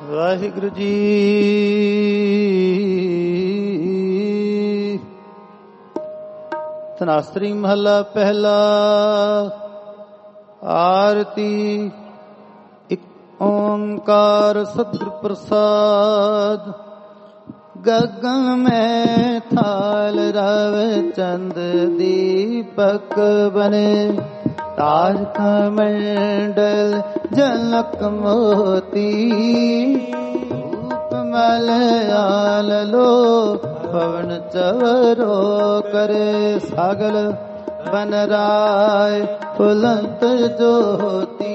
ਵਾਹਿਗੁਰੂ ਜੀ। ਧਨਾਸਰੀ ਮਹੱਲਾ ਪਹਿਲਾ। ਆਰਤੀ। ਇੱਕ ਓੰਕਾਰ ਸਤਿਗੁਰ ਪ੍ਰਸਾਦ। ਗਗਨ ਮੈਂ ਥਾਲ ਰਵ ਚੰਦ ਦੀਪਕ ਬਨੇ। ਤਾਜ ਕਮੰਡਲ ਜਨਕ ਮੋਤੀ। ਧੂਪ ਮਲਆਲ ਲੋ ਪਵਨ ਚਵਰੋ ਕਰੇ। ਸਾਗਲ ਬਨ ਰਾਏ ਫੁਲੰਤ ਜੋਤੀ।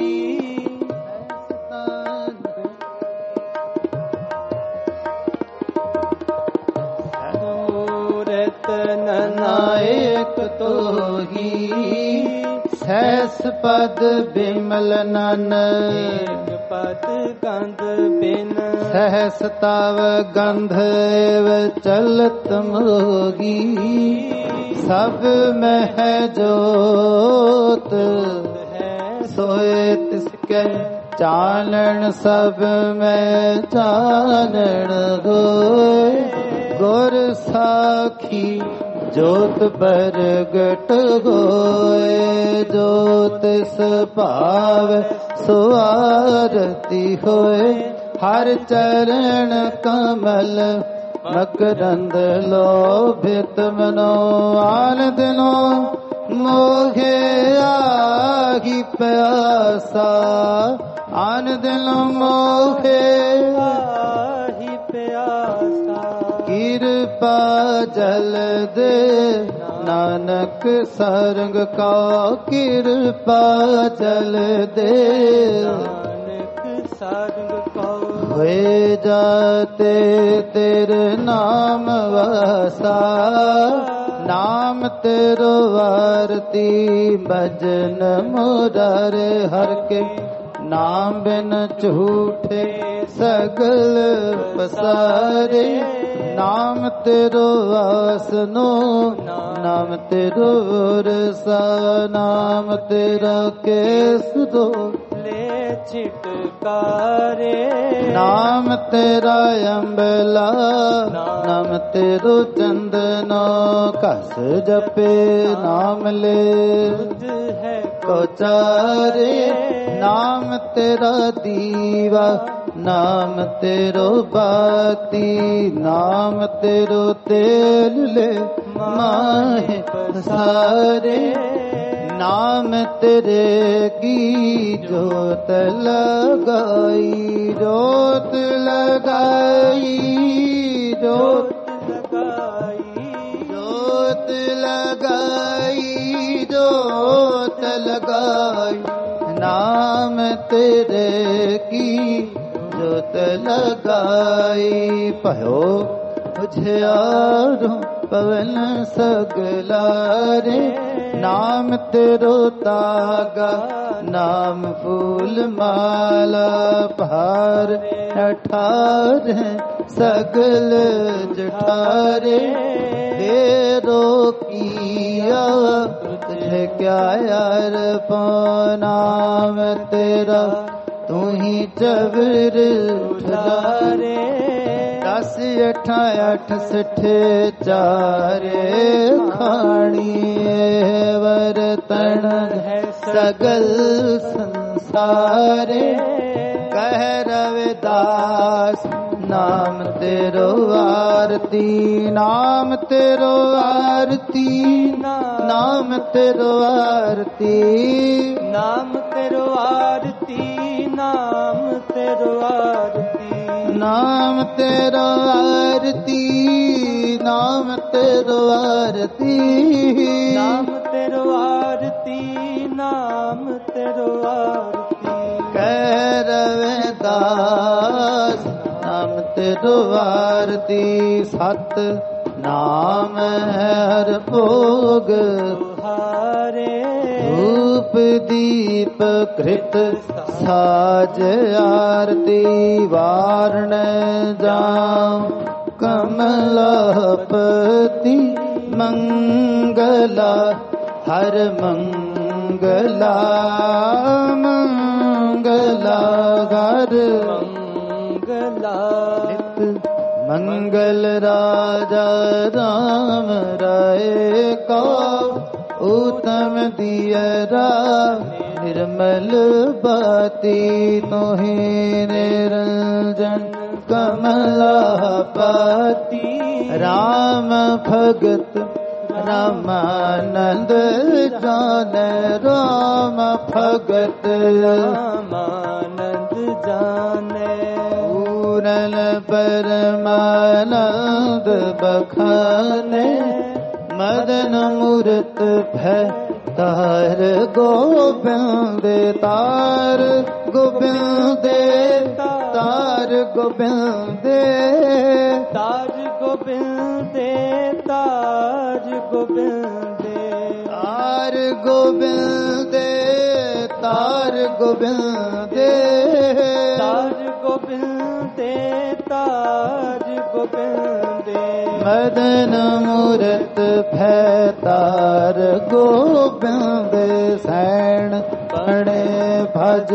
ਨਾਇਕ ਤੋਹੀ ਸਹਿਸ ਪਦ ਬਿਮਲ ਨਨ। ਪਦ ਗੰਧ ਬਿਨ ਸਹਿਸ ਤਵ ਗੰਧ ਏਵ ਚਲਤ ਮੋਗੀ। ਸਭ ਮਹਿ ਜੋਤ ਹੈ ਸੋਏ ਤਿਸਕੈ ਚਾਨਣ। ਸਭ ਮੈਂ ਚਾਨਣ ਹੋਏ ਗੁਰ ਸਾਖੀ। ਜੋਤ ਪ੍ਰਗਟ ਹੋਏ ਜੋ ਤਿਸ ਭਾਵ ਸੋ ਆਰਤੀ ਹੋਏ। ਹਰ ਚਰਨ ਕਮਲ ਮਕਰੰਦ ਲੋਭਿਤ ਮਨੋ। ਆਨ ਦਿਨੋ ਮੋਘੇ ਆਹੀ ਪਿਆਸਾ। ਆਨ ਦਿਨੋ ਮੋਘੇ ਆਹੀ ਪਿਆਸਾ। ਕਿਰਪਾ ਜਲ ਦੇ ਨਾਨਕ ਸਰੰਗ ਕਾ। ਕਿਰਪਾ ਜਲ ਦੇ ਨਾਨਕ ਸਰੰਗ ਕਾ। ਹੋਏ ਜਾਤੇ ਤੇਰੇ ਨਾਮ ਵਸਾ। ਨਾਮ ਤੇਰੋ ਵਾਰਤੀ ਭਜਨ ਮੁਰਾਰੇ। ਹਰ ਕੇ ਨਾਮ ਬਿਨ ਝੂਠੇ ਸਗਲ ਪਸਾਰੇ। ਨਾਮ ਤੇਰੋ ਵਾਸਨੋ ਨਾਮ ਤੇਰੋ ਰਸਾ। ਨਾਮ ਤੇਰਾ ਕੇਸ ਦੋ ਲੈ ਛਿਟਕਾਰੇ। ਨਾਮ ਤੇਰਾ ਅੰਬਲਾ ਨਾਮ ਤੇਰੋ ਚੰਦਨੋ। ਘਸ ਜਪੇ ਨਾਮ ਲੈ ਹੈ ਕੋਚਾਰੇ। ਨਾਮ ਤੇਰਾ ਦੀਵਾ ਨਾਮ ਤੇਰੋ ਬਾਤੀ। ਨਾਮ ਤੇਰੋ ਤੇਲ ਲੈ ਮਾਹੇ ਸਾਰੇ। ਨਾਮ ਤੇਰੇ ਕੀ ਜੋਤ ਲਗਾਈ। ਜੋਤ ਲਗਾਈ ਜੋਤ ਲਗਾਈ। ਜੋਤ ਲਗਾਈ ਜੋਤ ਲਗਾਈ। ਨਾਮ ਤੇਰੇ ਕੀ ਜੋਤ ਲਗਾਈ। ਭਇਓ ਉਜਿਆਰੋ ਪਵਨ ਸਗਲਾਰੇ। ਨਾਮ ਤੇਰੋ ਤਾਗਾ ਨਾਮ ਫੂਲ ਮਾਲਾ। ਭਾਰ ਅਠਾਰੇ ਸਗਲ ਜਠਾਰੇ। ਤੇਰੋ ਕੀਆ ਤੁਝੇ ਕਿਆ ਯਾਰ ਪੋ। ਨਾਮ ਤੇਰਾ ਤੂੰ ਹੀ ਚਵਰ ਉਠਾਰੇ। 10 8 8 ਸਿੱਠੇ ਚਾਰੇ। ਖਾਣੀ ਵਰਤਣ ਹੈ ਸਗਲ ਸੰਸਾਰੇ। ਕਹਿ ਰਵਿਦਾਸ ਨਾਮ ਤੇਰੋ ਆਰਤੀ। ਨਾਮ ਤੇਰੋ ਆਰਤੀ ਨਾਮ ਤੇਰੋ ਆਰਤੀ। ਨਾਮ ਤੇਰੋ ਆਰਤੀ ਨਾਮ ਤੇਰੋ ਆਰਤੀ। ਨਾਮ ਤੇਰੋ ਆਰਤੀ ਨਾਮ ਤੇਰੋ ਆਰਤੀ। ਨਾਮ ਤੇਰੋ ਆਰਤੀ ਨਾਮ ਤੇਰੋ ਆਰਤੀ। ਕਹਿ ਰਵਿਦਾਸ ਨਾਮ ਤੇਰੋ ਆਰਤੀ। ਸਤ ਨਾਮ ਹਰ ਭੋਗ ਹਾਰੇ। ਧੂਪ ਦੀਪ ਘ੍ਰਿਤ ਸਾਜ ਆਰਤੀ। ਵਾਰਣ ਜਾਉ ਕਮਲਾਪਤੀ। ਮੰਗਲਾ ਹਰ ਮੰਗਲਾ ਮੰਗਲਾ ਹਰ ਮਹੱਲਾ ਮੰਗਲ ਰਾਜਾ ਰਾਮ ਰਾਏ ਕਾ ਉਤਮ ਦੀਅਰਾ ਨਿਰਮਲ ਬਾਤੀ ਤੋਹੀ ਨਿਰੰਜਨ ਕਮਲਾਪਤੀ ਰਾਮ ਭਗਤ ਰਾਮਾਨੰਦ ਜਾਣੈ ਰਾਮ ਭਗਤ ਰਾਮਾਨੰਦ ਜਾਣੈ ਪੂਰਨ ਪਰਮਾਨੰਦ ਬਖਾਨੇ ਮਦਨ ਮੂਰਤ ਭੈ ਤਾਰ ਗੋਬਿੰਦ ਤਾਰ ਗੋਬਿੰਦ ਤਾਰ ਗੋਬਿੰਦ ਤਾਜ ਗੋਬਿੰਦ ਤਾਜ ਗੋਬਿੰਦ ਤਾਰ ਗੋਬਿੰਦ ਤਾਰ ਗੋਬਿੰਦ ਤਾਜ ਗੋਬਿੰਦ ਤਾਜ ਗੋਬਿੰਦ ਮਦਨ ਮੂਰਤ ਭੈ ਤਾਰ ਗੋਬਿੰਦ ਸੈਣ ਪੜੇ ਭਜ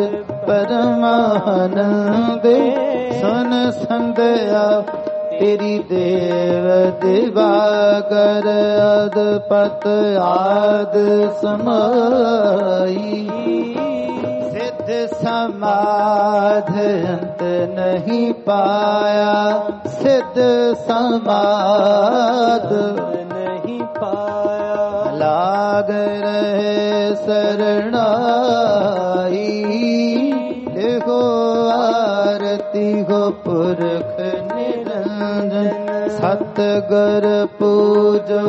ਪਰਮਾਨੰਦ ਸੁਨ ਸੰਧਿਆ ਤੇਰੀ ਦੇਵ ਦਿਵਾਕਰ ਅਦਪਤ ਆਦ ਸਮਾਈ ਸਿੱਧ ਸਮਾਧ ਅੰਤ ਨਹੀਂ ਪਾਇਆ ਸਿੱਧ ਸਮਾਧ ਨਹੀਂ ਪਾਇਆ ਲਾਗ ਰਹੇ ਸਰਣਾਈ ਲਿਖੋ ਆਰਤੀ ਹੋ ਪੁਰਖ ਨਿਰੰਜਨ ਸਤਿਗੁਰ ਪੂਜੋ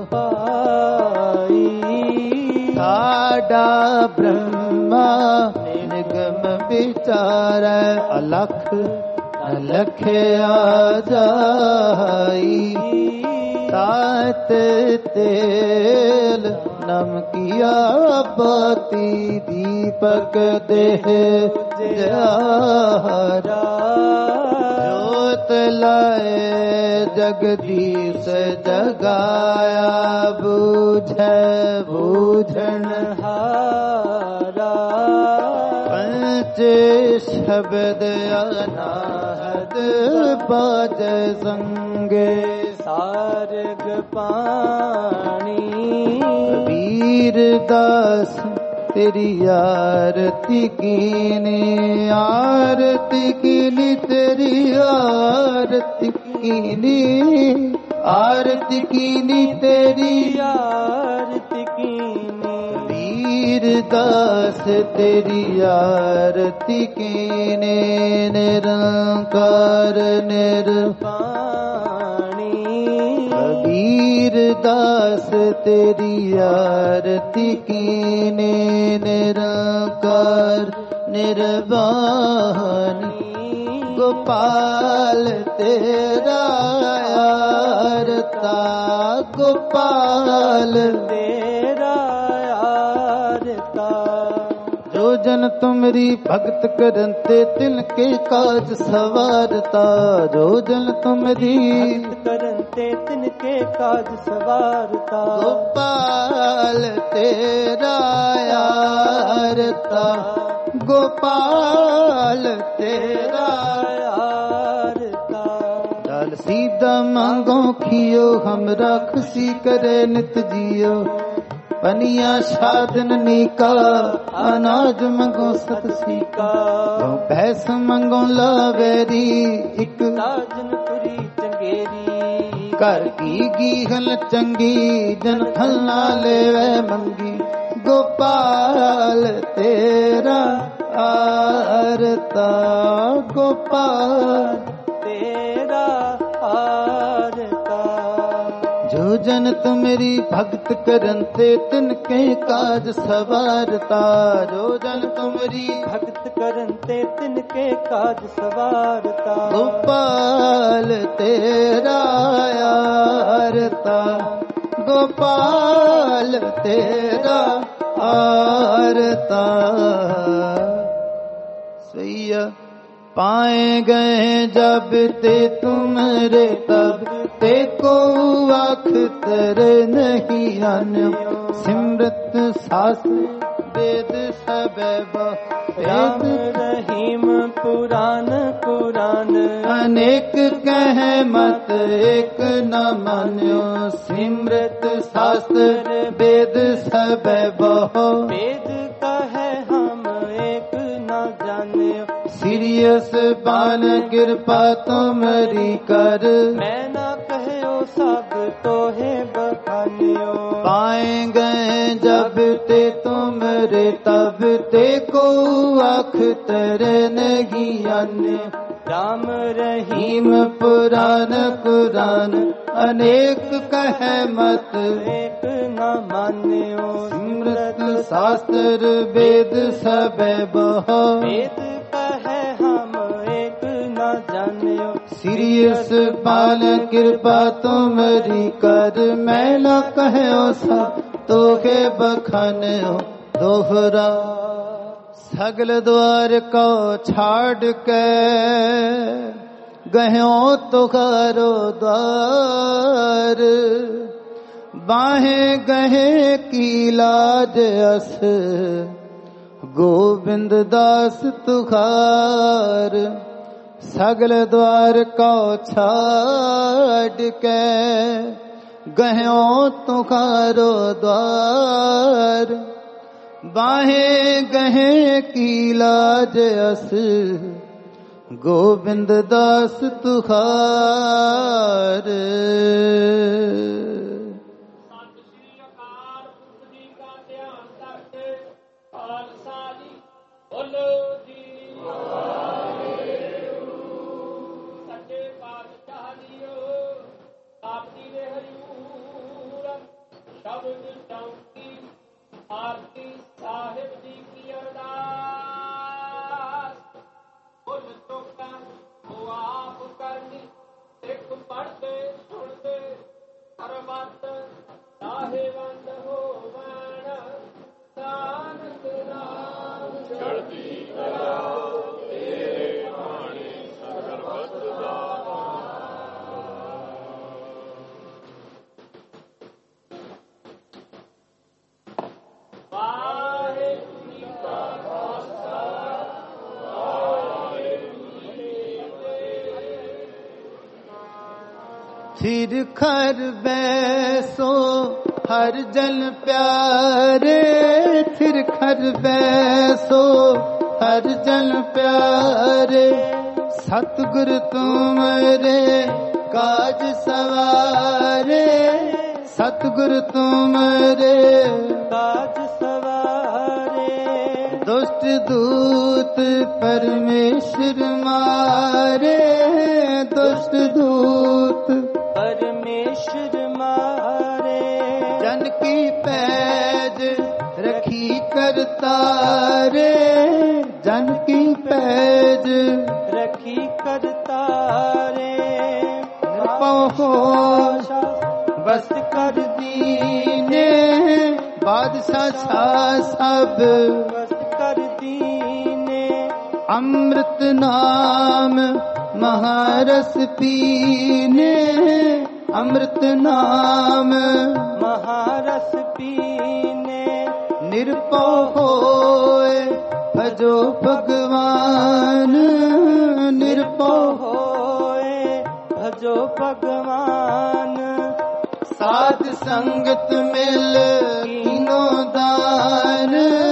ਪਾਈ ਸਾਡਾ ਬ੍ਰਹਮਾ ਨਿਗਮ ਵਿਚਾਰੈ ਅਲਖ ਅਲਖਿਆ ਜਾਈ ਤਾਤ ਤੇਲ ਨਮਕੀਆ ਬਾਤੀ ਦੀਪਕ ਦੇਹ ਜਾਰਾ ਜੋਤ ਲਾਏ ਜਗਦੀਸ਼ ਜਗਾਇਆ ਬੂਝੈ ਬੂਝਣ ਹਾਰਾ ਪੰਚ ਸ਼ਬਦ ਅਨਾਹਦ ਬਾਜੈ ਸੰਗੇ ਸਾਰਗ ਪਾਣੀ ਕਬੀਰ ਦਾਸ ਤੇਰੀ ਆਰਤੀ ਕੀਨੀ ਆਰਤੀ ਕੀਨੀ ਤੇਰੀ ਆਰਤੀ ਕੀਨੀ ਆਰਤੀ ਕੀਨੀ ਤੇਰੀ ਆਰਤੀ ਕੀਨੀ ਕਬੀਰ ਦਾਸ ਤੇਰੀ ਆਰਤੀ ਕੀਨੀ ਨਿਰੰਕਾਰ ਨਿਰਵਾਣੀ ਕਬੀਰ ਦਾਸ ਤੇਰੀ ਆਰਤੀ ਕੀਨੇ ਨਿਰੰਕਾਰ ਨਿਰਵਾਣੀ ਗੋਪਾਲ ਤੇਰਾ ਆਰਤਾ ਗੋਪਾਲ ਤੇਰਾ ਆਰਤਾ ਜੋ ਜਨ ਤੁਮਰੀ ਭਗਤ ਕਰਨ ਤੇ ਤਿਨ ਕੇ ਕਾਜ ਸਵਾਰਤਾ ਜੋ ਜਨ ਤੁਮਰੀ ਭਗਤ ਕਰਨ ਤੇ ਤਿਨ ਕੇ ਕਾਜ ਸਵਾਰਤਾ ਗੋਪਾਲ ਤੇਰਾ ਆਰਤਾ ਗੋਪਾਲ ਤੇਰਾ ਆਰਤਾ ਦਲ ਸੀਦਾ ਮੰਗੋ ਖਿयो हमरा खुशी करे नित जियो पनिया साधन नीका अनाज मंगो सत सीका भैंस मंगो लावेरी एक राजनपुरी चंगेरी घर की गीहल चंगी जन फल ना लेवे मंगी गोपाल तेरा आरता गोपाल तेरा आरता जो जन तुमरी भगत करन ते तिनके काज सवारता जो जन तुमरी भगत करन ते तिनके काज सवारता गोपाल तेरा आरता गोपाल तेरा आरता सैया पाए गए जब ते तुमरे तब ते को अख्तर नहीं अन सिमरत सास वेद सबे राम रहीम पुराण कुरान अनेक कहे मत एक न मान्यो सिमृत शास्त्र वेद सबे बहु वेद कहे हम एक न जान्यो सीरियस बान कृपा तुमरी कर मैं न कहयो सब तोहे बखान्यो पाएंगे जब ते तुमरे तब ते को अख्तर नहीं अन्य राम रहीम हिम पुराण कुरान अनेक कहे मत एक न मान्यो सिमृत शास्त्र वेद सबे बहु वेद कहे हम एक न जान्यो सीरियस पाल कृपा तुमरी कर मैं न कहो सब तोहे बखान्यो दोहरा सगल द्वार को छाड़ के गयो तुहारो द्वार बाहें गहे की लाज अस गोविंद दास तुहार सगल द्वार को छाड़ के गयो तुहारो द्वार बाहें गहे की लाज अस गोविंद दास तुहार आरती साहिब जी की अरदास बोल तो का वो आप करनी एक पढ़ते सुनते हर बात साहेबंद हो वण सानक राम चढ़ती कला तेरे पानी सर्वत दाता थिर खर बैसो हर जन प्यारे थिर खर बैसो हर जन प्यारे सतगुरु तुमरे काज सवारे सतगुरु तुमरे काज सवारे दुष्ट दूत परमेश्वर मारे दुष्ट दूत परमेश्वर मारे जन की पैज रखी करतारे जन की पैज रखी करतारे पहो बस कर दीने बादशाह छा सब बस कर दीने अमृत नाम महारस पीने अमृत नाम महारस पीने निरपौ होए भजो भगवान निरपौ होए भजो भगवान साध संगत मिल कीनो दान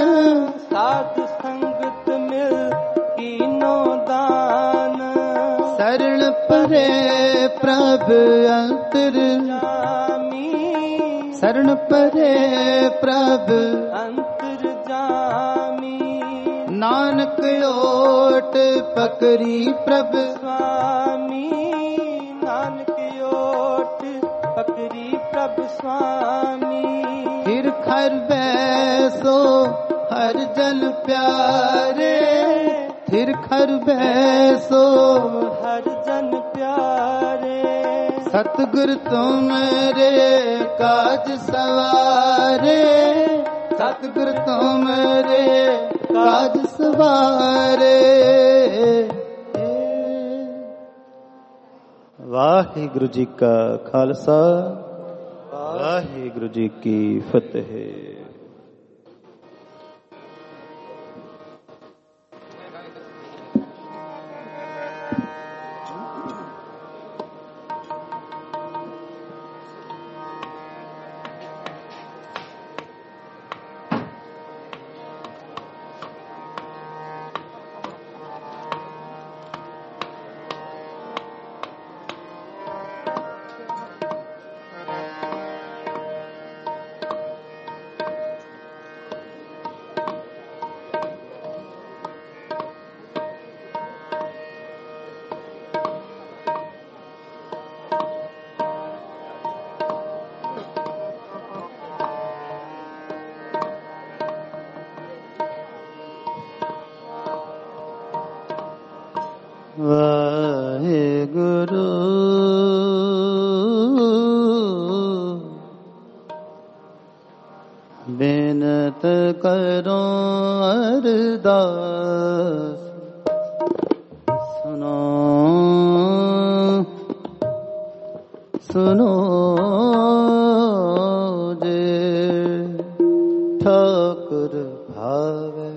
साध संगत मिल कीनो दान शरण परे प्रभ अंतर जामी शरण परे प्रभ अंतर जामी नानक ओट पकड़ी प्रभ स्वामी नानक ओट पकड़ी प्रभ स्वामी फिर खर बैसो हर जन प्यारे फिर खर बैसो हर जन प्यारे सतगुरु तुमरे काज सवारे सतगुरु तुमरे काज सवारे वाहिगुरु जी का खालसा वाहिगुरु जी की फतेह। वाहेगुरु बिनत करो अरदास सुनो सुनो जे ठाकुर भावे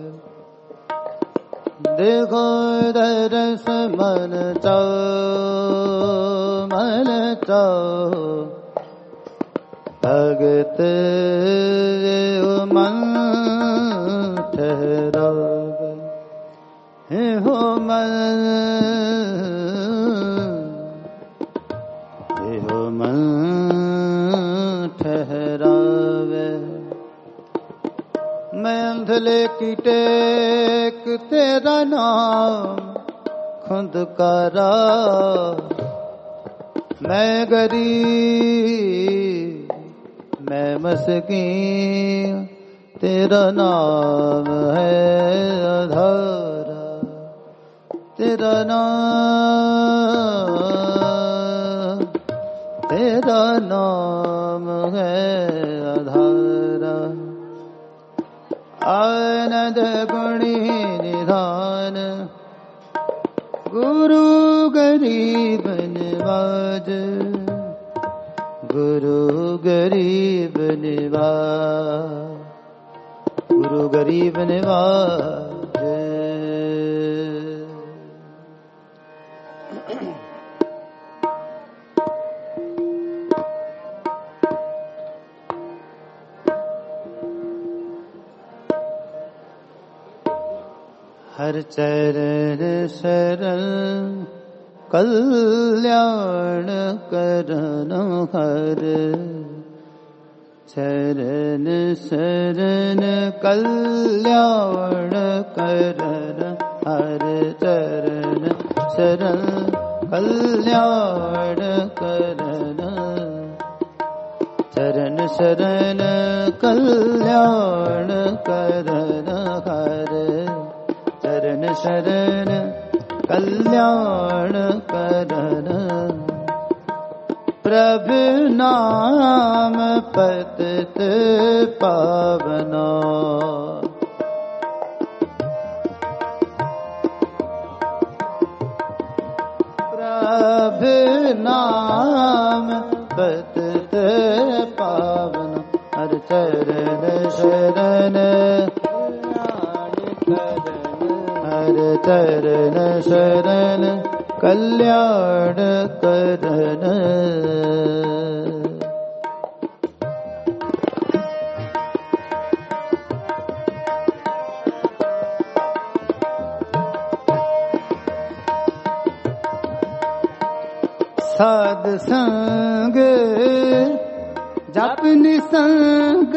देखो दरस मन चाओ भगत मन ठहरावे हे हो मन ठहरावे मैं अंधले की टेक तेरा नाम खुद करा मैं गरीब मैं मस्कीन तेरा नाम है आधारा तेरा नाम है आधारा आनंद गुणी निधान गुरु गरीब निवाज गुरु गरीब निवाज गुरु गरीब निवाज हर चरण शरण कल्याण करन हर चरण शरण कल्याण करन हर चरण शरण कल्याण करन चरण शरण कल्याण करन हर चरण शरण कल्याण करन प्रभु नाम पतित पावना प्रभु नाम पतित पावना हर चरण शरण हर चरण शरण कल्याण करन साध संग जप निसंग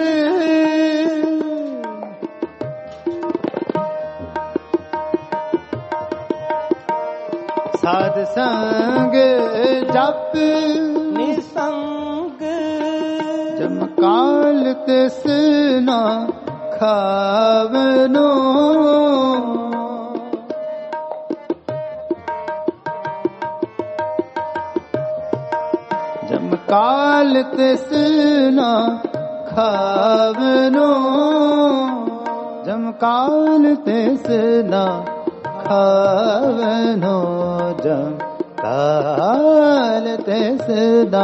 साध संग जप निसंग जमकाल तिस न खावनो जमकाल तिस न खावनो जमकाल तिस न खावनो जमकाल तिस न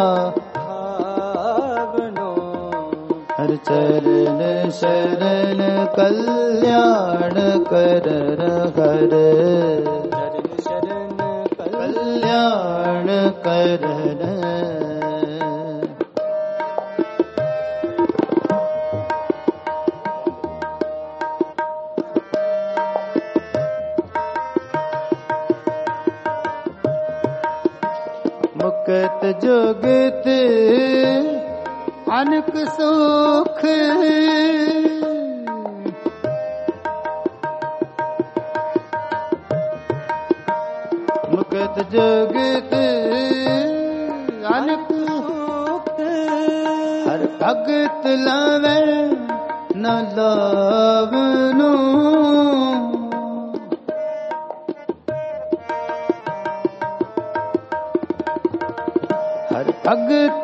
खावनो हर चरण शरण कल्याण करन हर चरण शरण कल्याण करन मुक्त जुगत अनक सुख मुक्त जुगत अनक सुख हर भगत लावे न लावनो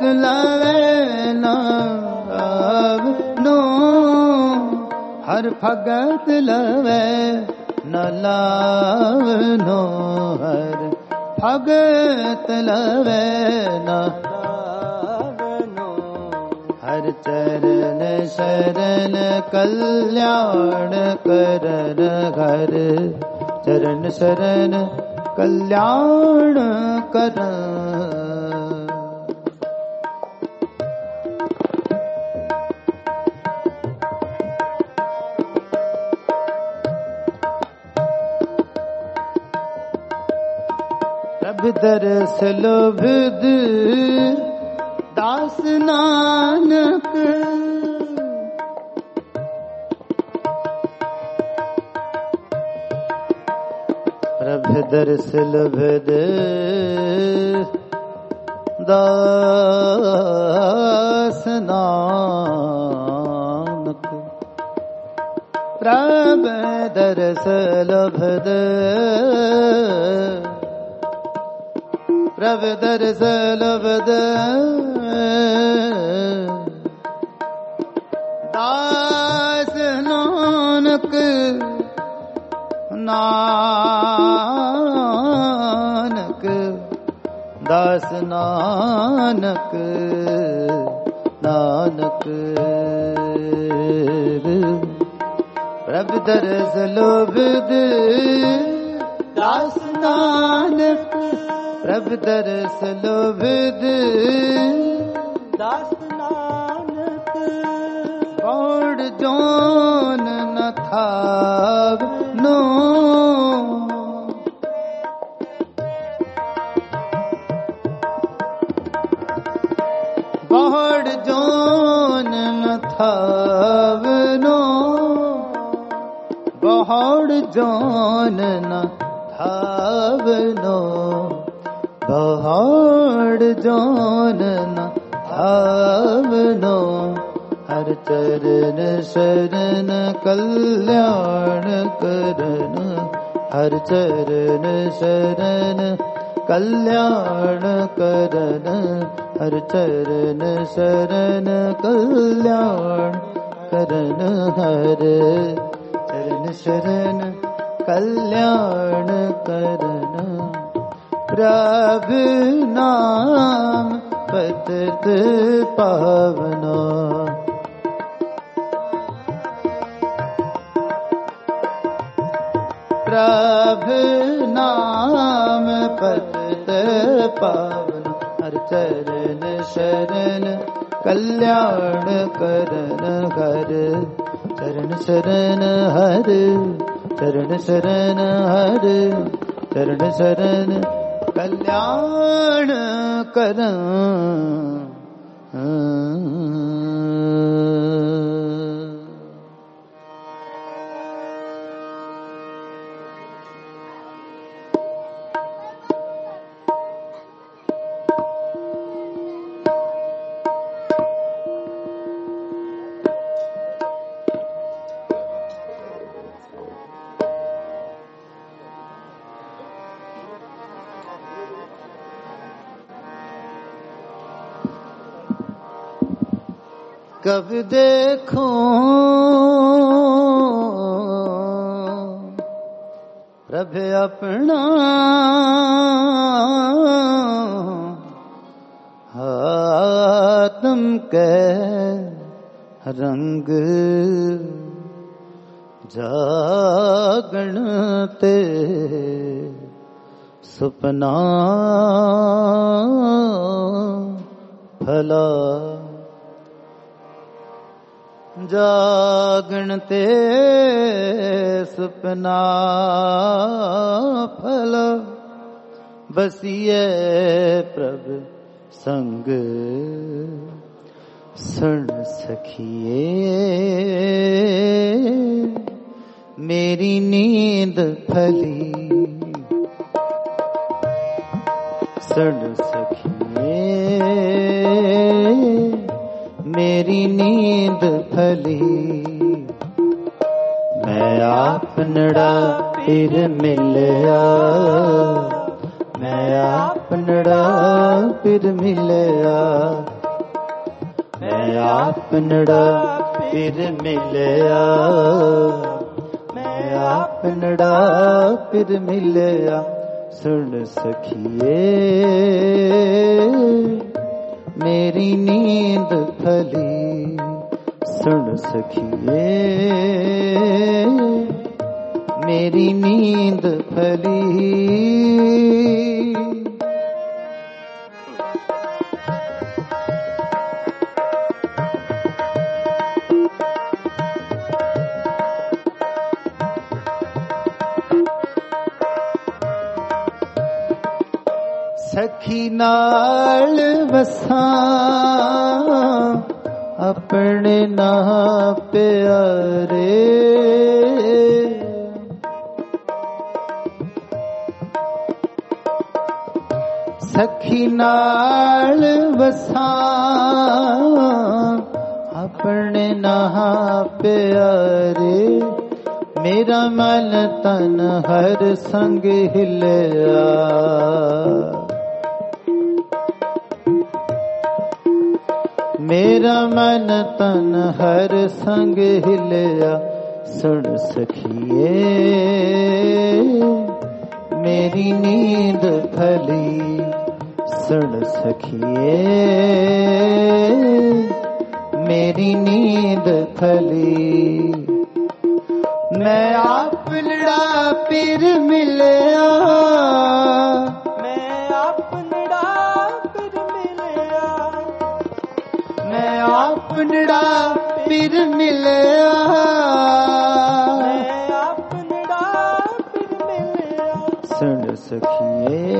लवे ना नो हर भगत लवे न लावनो हर भगत लवे न लावनो हर चरण शरण कल्याण करन हर चरण शरण कल्याण करन प्रभ दरस लोभिद दास नानक प्रभ दरस लोभिद दास नानक प्रभ दरस लोभिद प्रभ दरस लोभिद दास नानक नानक दास नानक नानक प्रभ दरस लोभिद दास नानक प्रभ दरस लोभिद दास नानक बौड़ जोन न थाव नो बौड़ जोन न थाव नो बौड़ जोन न थाव नो बौड़ जोन न थावनो हर चरण शरण कल्याण करन हर चरण शरण कल्याण करन हर चरण शरण कल्याण करन हर चरण शरण कल्याण करन प्रभ नाम पतित पावना प्रभ नाम पतित पावना हर चरण शरण कल्याण करन हर चरण शरण हर चरण शरण हर चरण शरण कल्याण करन कब देखो प्रभु अपना आत्म के रंग जागण ते सुपना भला जागण ते सुपना फल बसिए प्रभ संग सुन सखिए मेरी नींद फली सुन सखिए मेरी नींद फली मैं आपनड़ा फिर मिलया मैं आपनड़ा फिर मिलया, मैं आपनड़ा फिर मिलया, मैं आपनड़ा फिर मिलया। सुन सखिए मेरी नींद फली, सुन सखिए मेरी नींद फली। सखी नाल वसां अपने ना प्यारे, सखी नाल वसां अपने ना प्यारे। मेरा मन तन हर संग हिलया, मेरा मन तन हर संग हिलया। सुन सखिए मेरी नींद फली, सुन सखिए मेरी नींद फली। मैं आपनड़ा फिर मिलया, मैं आपनड़ा फिर मिलया, मैं आपनड़ा फिर मिलया, मैं आपनड़ा फिर मिलया। सुन सखिए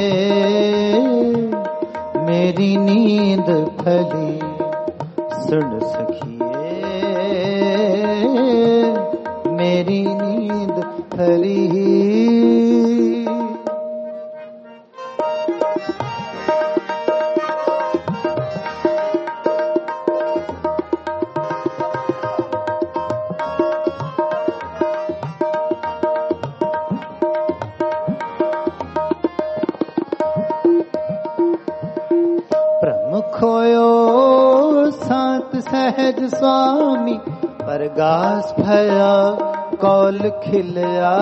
मेरी नींद फली, सुन सखिए मेरी नींद फली। खोयो संत सहज स्वामी, परगास भया कौल खिलया।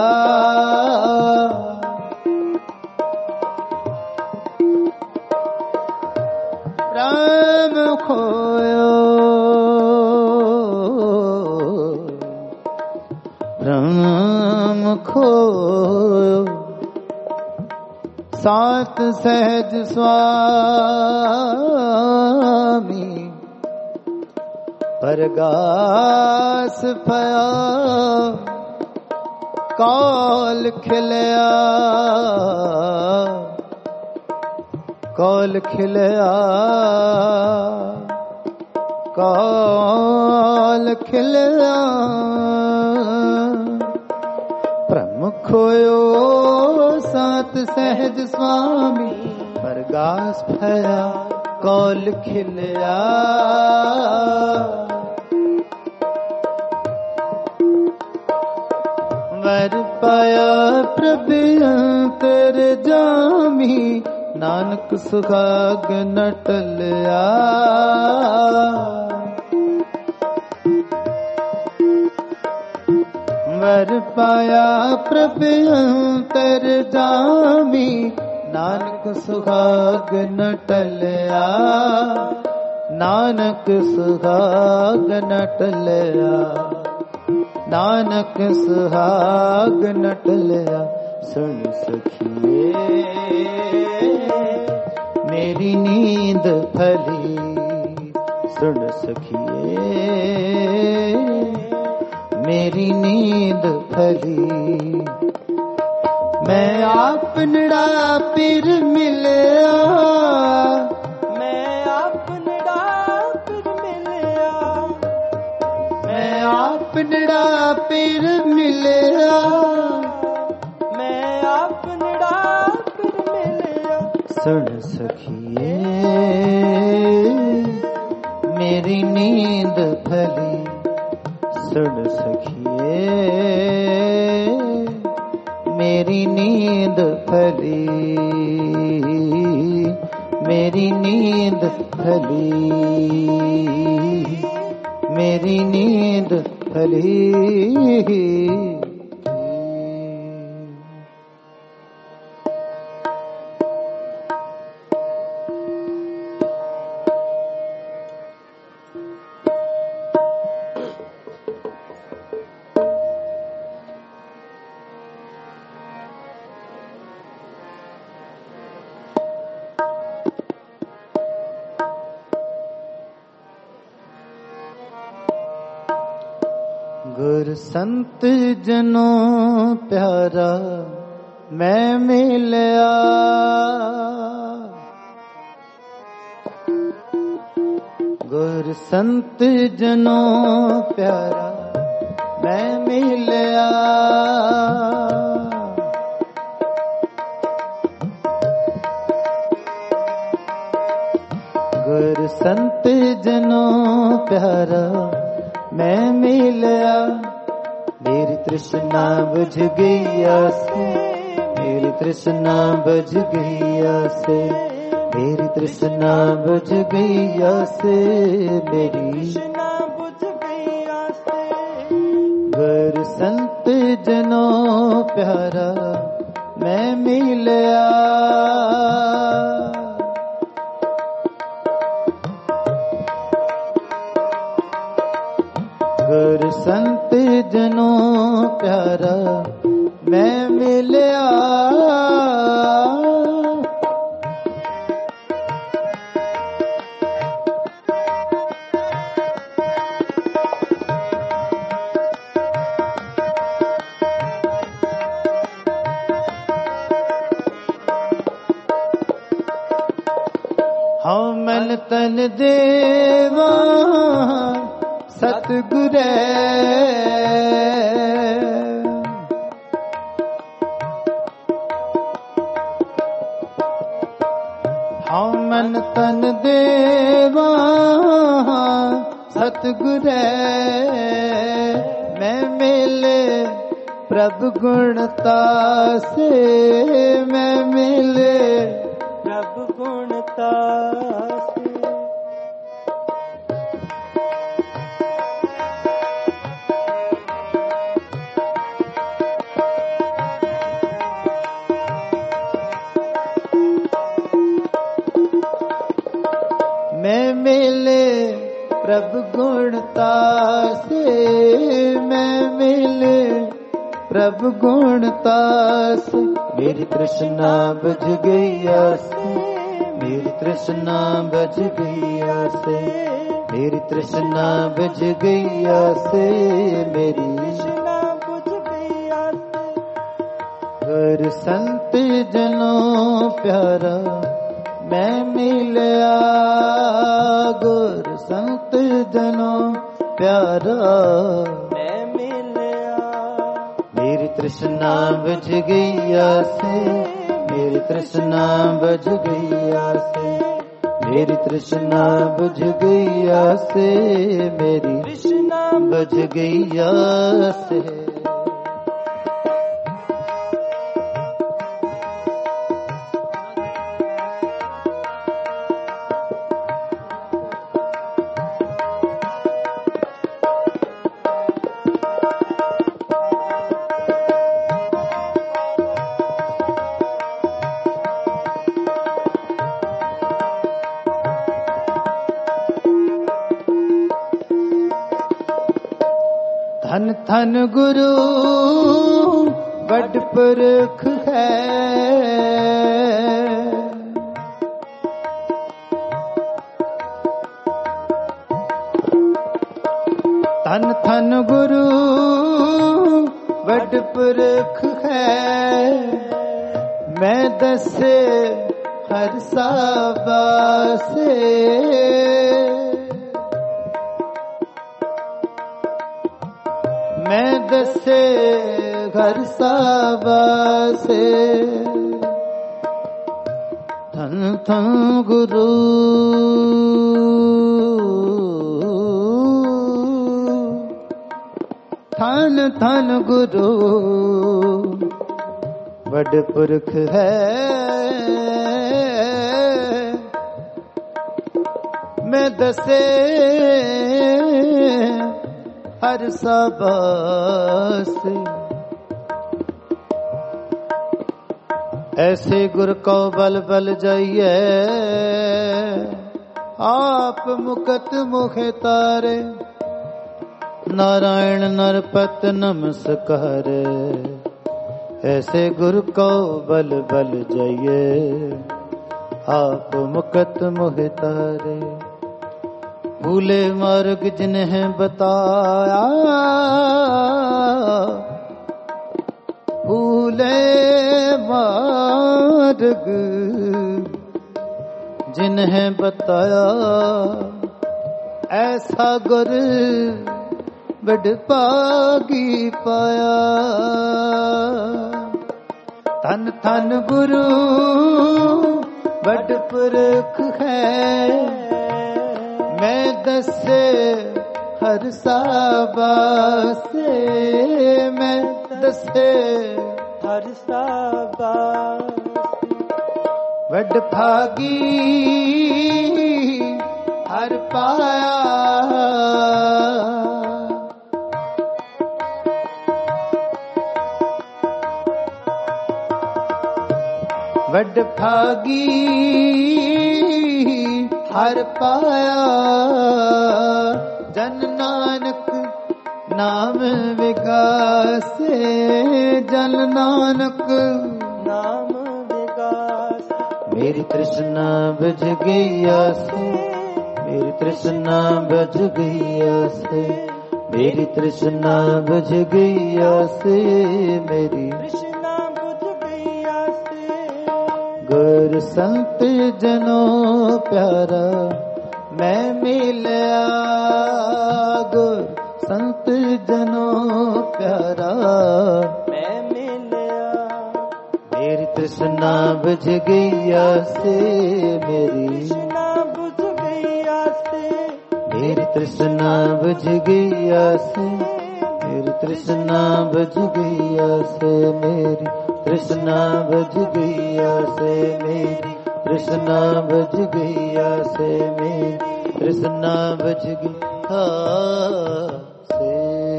राम खोयो राम खोयो संत सहज स्वामी, परगास भया कौल खिलया, कौल खिलया, कौल खिलया। प्रमुखोयो संत सहज स्वामी, परगास भया कौल खिलया। वर पाया प्रभु तेरे जामी, नानक सुहाग न टलया। वर पाया प्रभु तेरे जामी, नानक सुहाग न टलया, नानक सुहाग न टलया, नानक सुहाग न टलया। सुन सखिए मेरी नींद फली, सुन सखिए मेरी नींद फली। मैं आपनड़ा फिर मिलया, मैं आपनड़ा फिर मिलया, मैं आपनड़ा फिर मिलया, मैं आपनड़ा फिर मिलया। सुन सखिए मेरी नींद फली, सुन सखिए मेरी नींद फली। मेरी नींद फली, मेरी नींद फली। गुर संत जनों प्यारा मैं मिलया, गुर संत जनों प्यारा मैं मिलया। गुर संत जनों प्यारा मैं मिलया। मेरी तृष्णा बुझ गई आसे, मेरी तृष्णा बुझ गई आसे, मेरी तृष्णा बुझ गई आसे, मेरी तृष्णा बुझ गई आसे। गुर संत जनों प्यारा मैं मिलया। गुर संत जनों प्यारा मैं मिलया। हाँ मन तन देवा सतगुरे, हाँ मन तन देवा सतगुरे। मैं मिले प्रभु गुणता से, मैं मिले प्रभु गुणता से। मैं मिले प्रभु गुणता से, मैं मिले प्रभु गुणता से। मेरी तृष्णा बुझ गई आसे, मेरी तृष्णा बुझ गई आसे, मेरी तृष्णा बुझ गई आसे, मेरी तृष्णा बुझ गई आसे। गुर संत जनों प्यारा मैं मिलया। गुर संत जनों प्यारा मैं मिलया। मेरी तृष्णा बुझ गई आसे, मेरी तृष्णा बुझ गई आसे, मेरी तृष्णा बुझ गई आसे, मेरी तृष्णा बुझ गई आसे। धन धन गुरु बड़ पुरख है, धन धन गुरु बड़ पुरख है। मैं दसे हर साबासे, मैं दसे घर साबासे। धन धन गुरु धन धन गुरु बड़ पुरख है। मैं दसे हर साबास ऐसे गुर को बल बल जाइए आप मुकत मुखे तारे नारायण नरपत नमस्कार ऐसे गुर को बल बल जाइए आप मुकत मुहे तारे भूले मार्ग जिन्हें बताया भूले मार्ग जिन्हें बताया ऐसा गुर बड़ पागी पाया धन धन गुरु बड़ पुरख है मैं दसे हर साबास मैं दसे हर साबास बड़ भागी हर पाया बड़ भागी हर पाया जन नानक नाम विकासे जन नानक नाम विकास मेरी तृष्णा बुझ गई से मेरी तृष्णा बुझ गई से मेरी तृष्णा बुझ गई से मेरी कृष्णा बुझ गई से गुर संत जनों प्यारा मैं मिलया गुर संत जनों प्यारा मैं मिलया मेरी तृष्णा बुझ गई से मेरी कृष्णा बुझ गई से मेरी तृष्णा बुझ गई से मेरी तृष्णा बुझ गई से मेरी तृष्णा बुझ गई से मेरी तृष्णा बुझ गई से मेरी तृष्णा बुझ गई से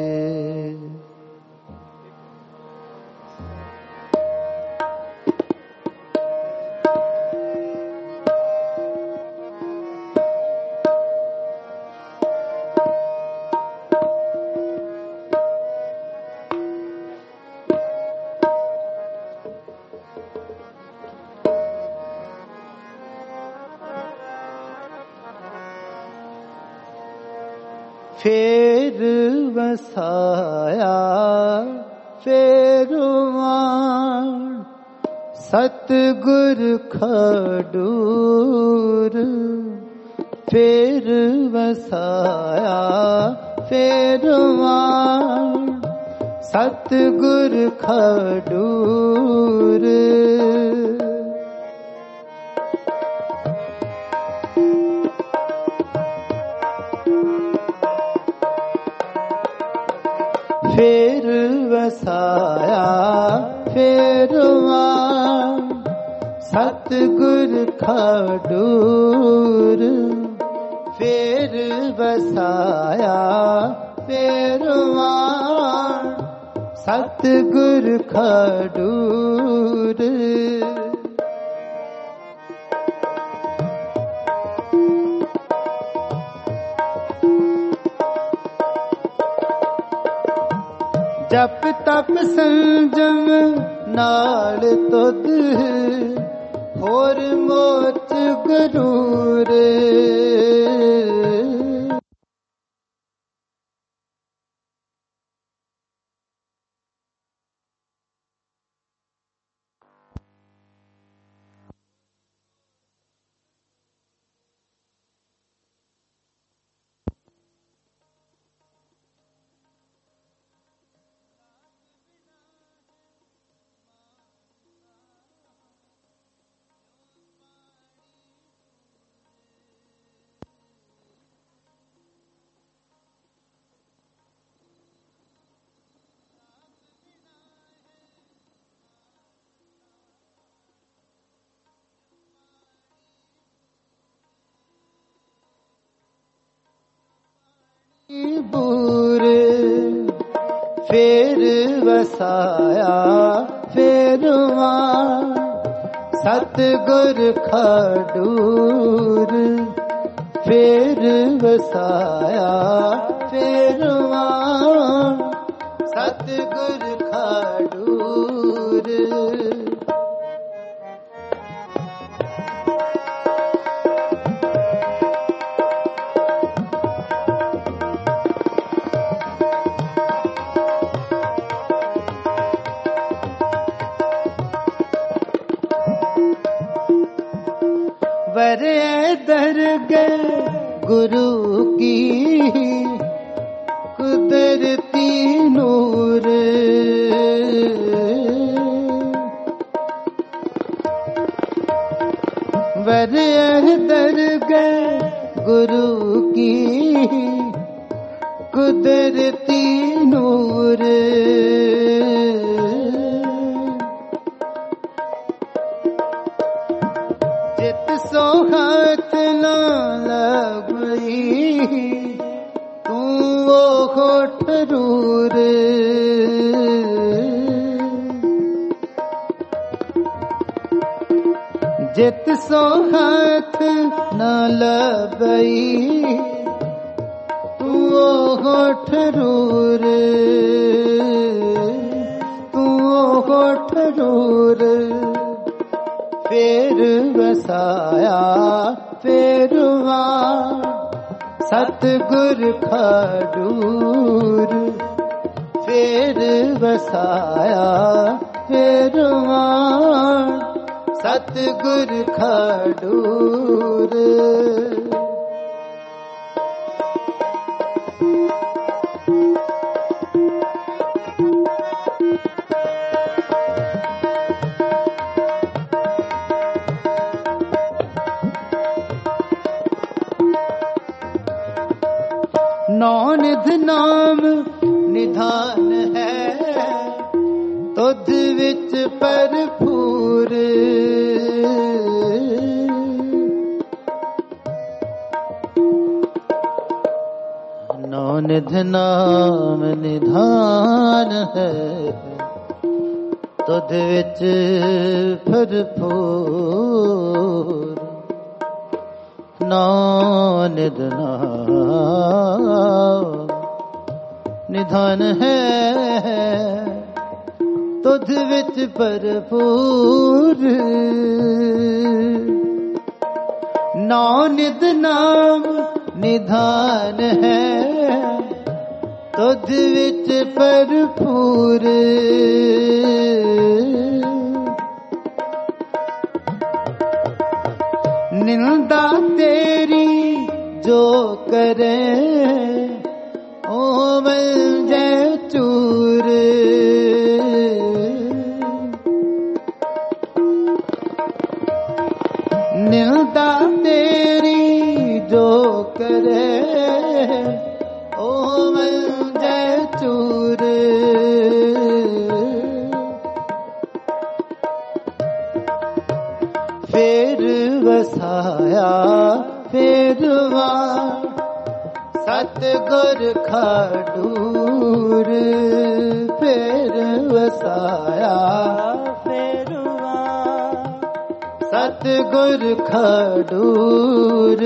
फेर वसाया फेरुआन सतगुर खडूर फेर वसाया फेरुआन सतगुर खडूर फेर वसाया फेरुआन सतगुर खडूर फेर वसाया फेरुआन सतगुर खडूर जप तप संजम नाल तुद होर मोच गरूर बूर फेर वसाया फेरवा सतगुर खडूर फेर वसाया फेरवा सतगुर खडूर। वरे दरगह गुरु की कुदरती नूर वरे दरगह गुरु की कुदरती नूर जित सो हाथ ना लगई तू वो होठरूर जित सो हाथ ना लगई तू वो होठरूर तू वो होठरूर फेर वसाया फेरवा सतगुर खडूर फेर वसाया फेरवा सतगुर खडूर। नौ निध नाम निधान है तुध विच भरपूर नौ निध नाम निधान है तुध विच भरपूर नौ निध नाम निधान है तुध विच भरपूर नौ निध नाम निधान है तुध विच भरपूर निंदा तेरी जो करे ओ मिल जाए चूर निंदा तेरी जो करे ओ मिल जाए चूर फेर वसाया फेरवा सतगुर खडूर फेर वसाया फेरवा सतगुर खडूर।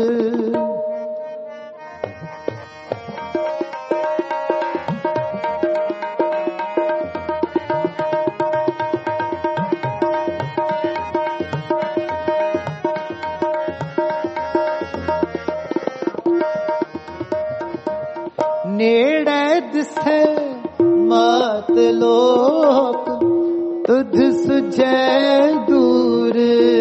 नेड़े दिसे मात लोक तुध सुझे दूर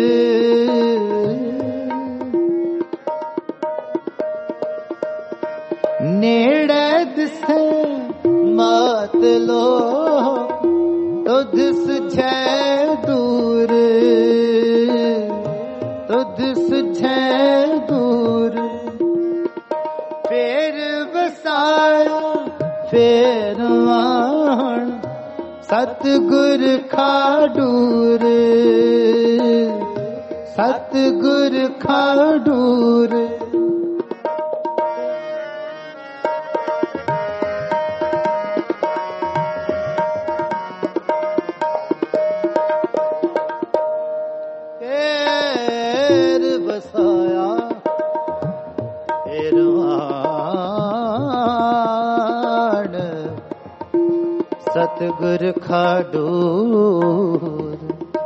नेड़े दिसे मात लोक तुध सुझे दूर तुध सुझे दूर फेर वसाया फेरवान सतगुर खडूर सतगुर खडूर सतगुर खाडूर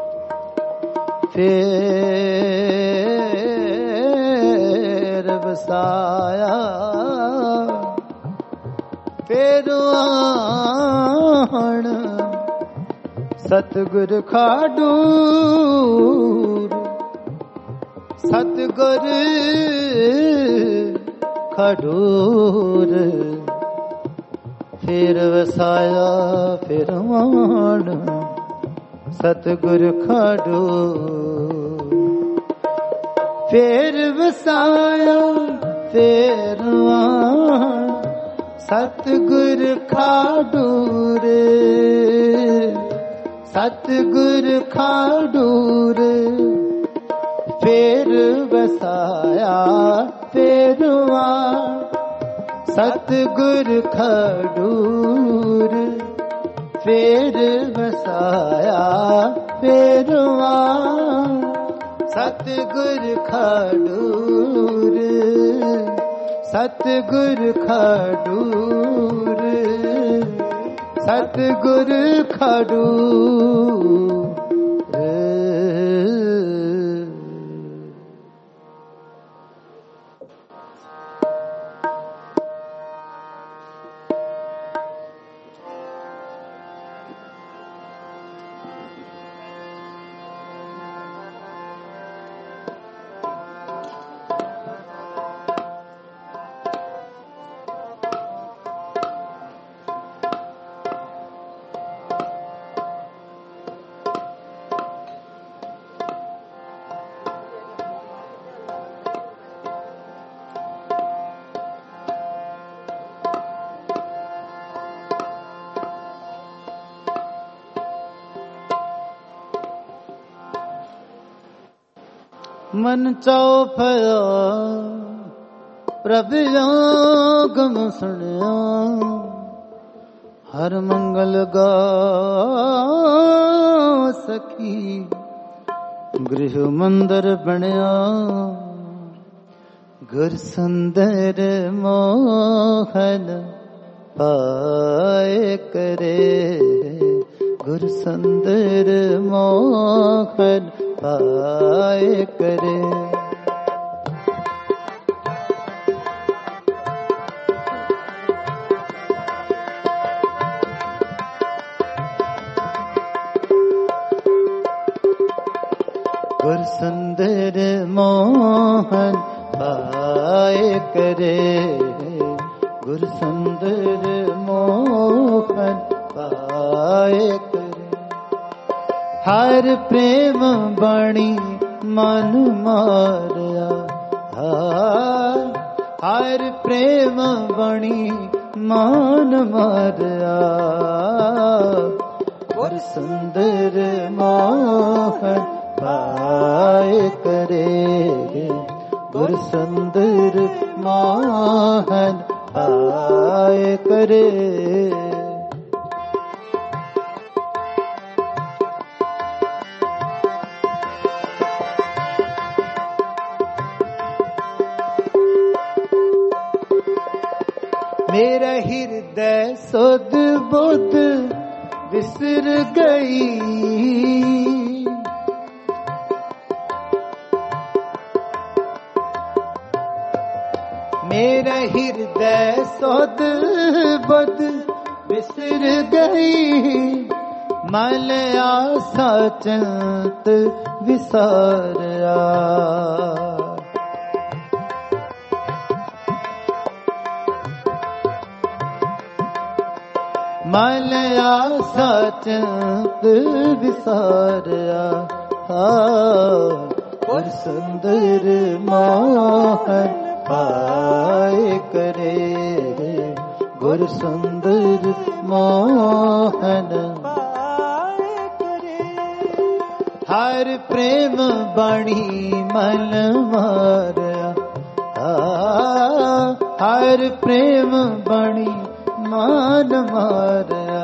फेर बसाया फेर आण सतगुर खाडूर सतगुर खाडूर फिर वसाया फिर आण सतगुर खाडूर फिर वसाया फिर आण सतगुर खाडूर सतगुर खाडूर फिर वसाया फिर आण सतगुर खाडूर फिर वसाया फिर आण सतगुर खाडूर सतगुर खाडूर सतगुर खाडूर मन चौफया प्रभ आगम सुनिया हर मंगल गा सखी गृह मंदिर बनया घर सुंदर मोहन पाए करे घर सुंदर मोहन पाए करे गुर सुंदर मोहन पाए करे गुर सुंदर मोहन पाए करे हर प्रेम बणी मन मारया हर प्रेम बणी मन मारया गुर सुंदर मोहन पाए करे गुर सुंदर मोहन पाए करे मेरा हृदय सुध बुध बिसर गई मेरा हृदय सुध बुध बिसर गई मल आसा चिंत विसारया मल आसा चिंत विसारया गुर सुंदर मोहन पाए करे गुर सुंदर मोहन पाए करे हर प्रेम बणी मन मारया हर प्रेम बणी मान मारया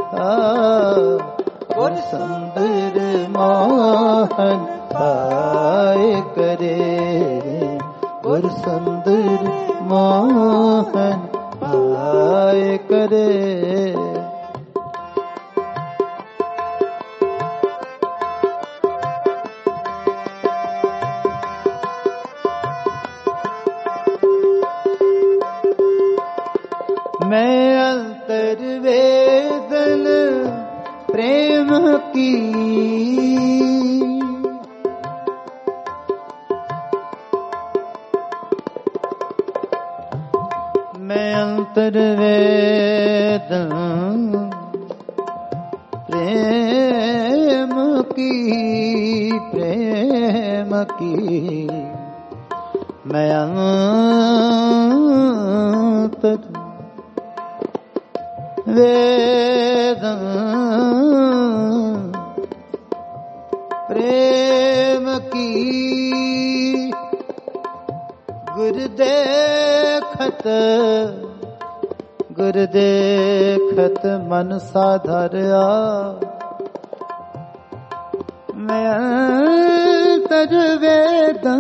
गुर सुंदर मोहन पाए करे गुर सुंदर मोहन पाए करे प्रेम की मैं अंतर्वेदन प्रेम की मैं अंतर वेदन प्रेम की गुर देखत मन साधर्या मैं अंतर वेदन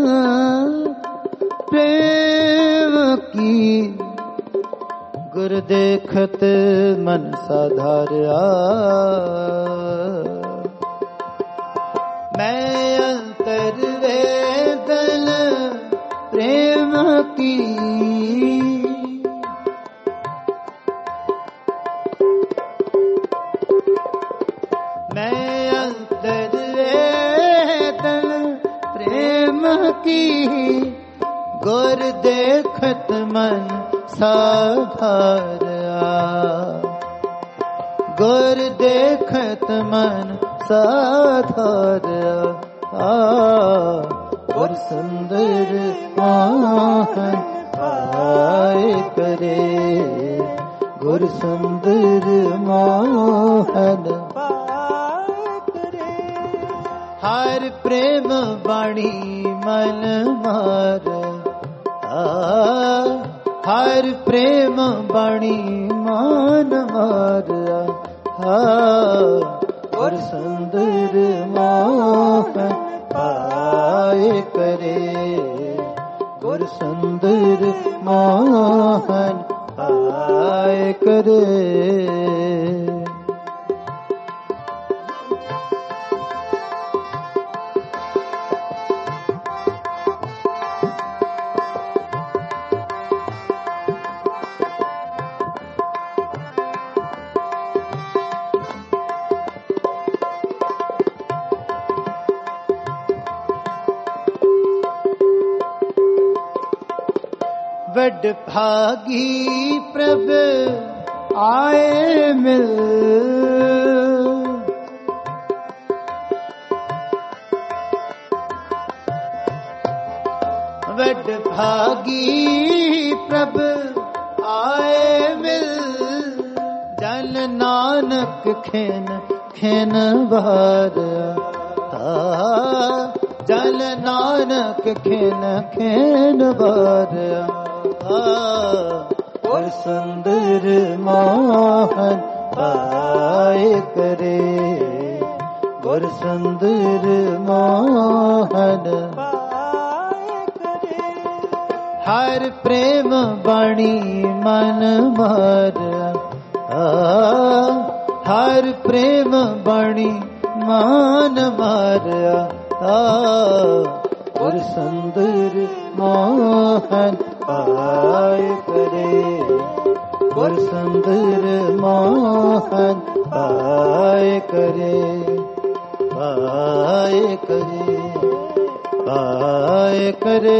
प्रेम की गुर देखत मन साधार्या मैं अंतर वेदन प्रेम की मैं अंतर वेदन प्रेम की गुर देखत मन साधार्या गुर देखत मन साधार्या गुर सुंदर मोहन आए करे गुर सुंदर मोहन हर प्रेम बाणी मन मार हर प्रेम बाणी मान मारा और सुंदर मोहन आए करे और सुंदर मोहन आए करे वड भागी प्रभ आए मिल वड भागी प्रभ आए मिल जन नानक खेन खेन बार जन नानक खेन खेन बार और सुंदर मोहन आए करे और सुंदर मोहन हर प्रेम बाणी मन मार हर प्रेम बाणी मान मार और सुंदर मोहन आए करे और सुंदर मोहन आए करे आए करे आए करे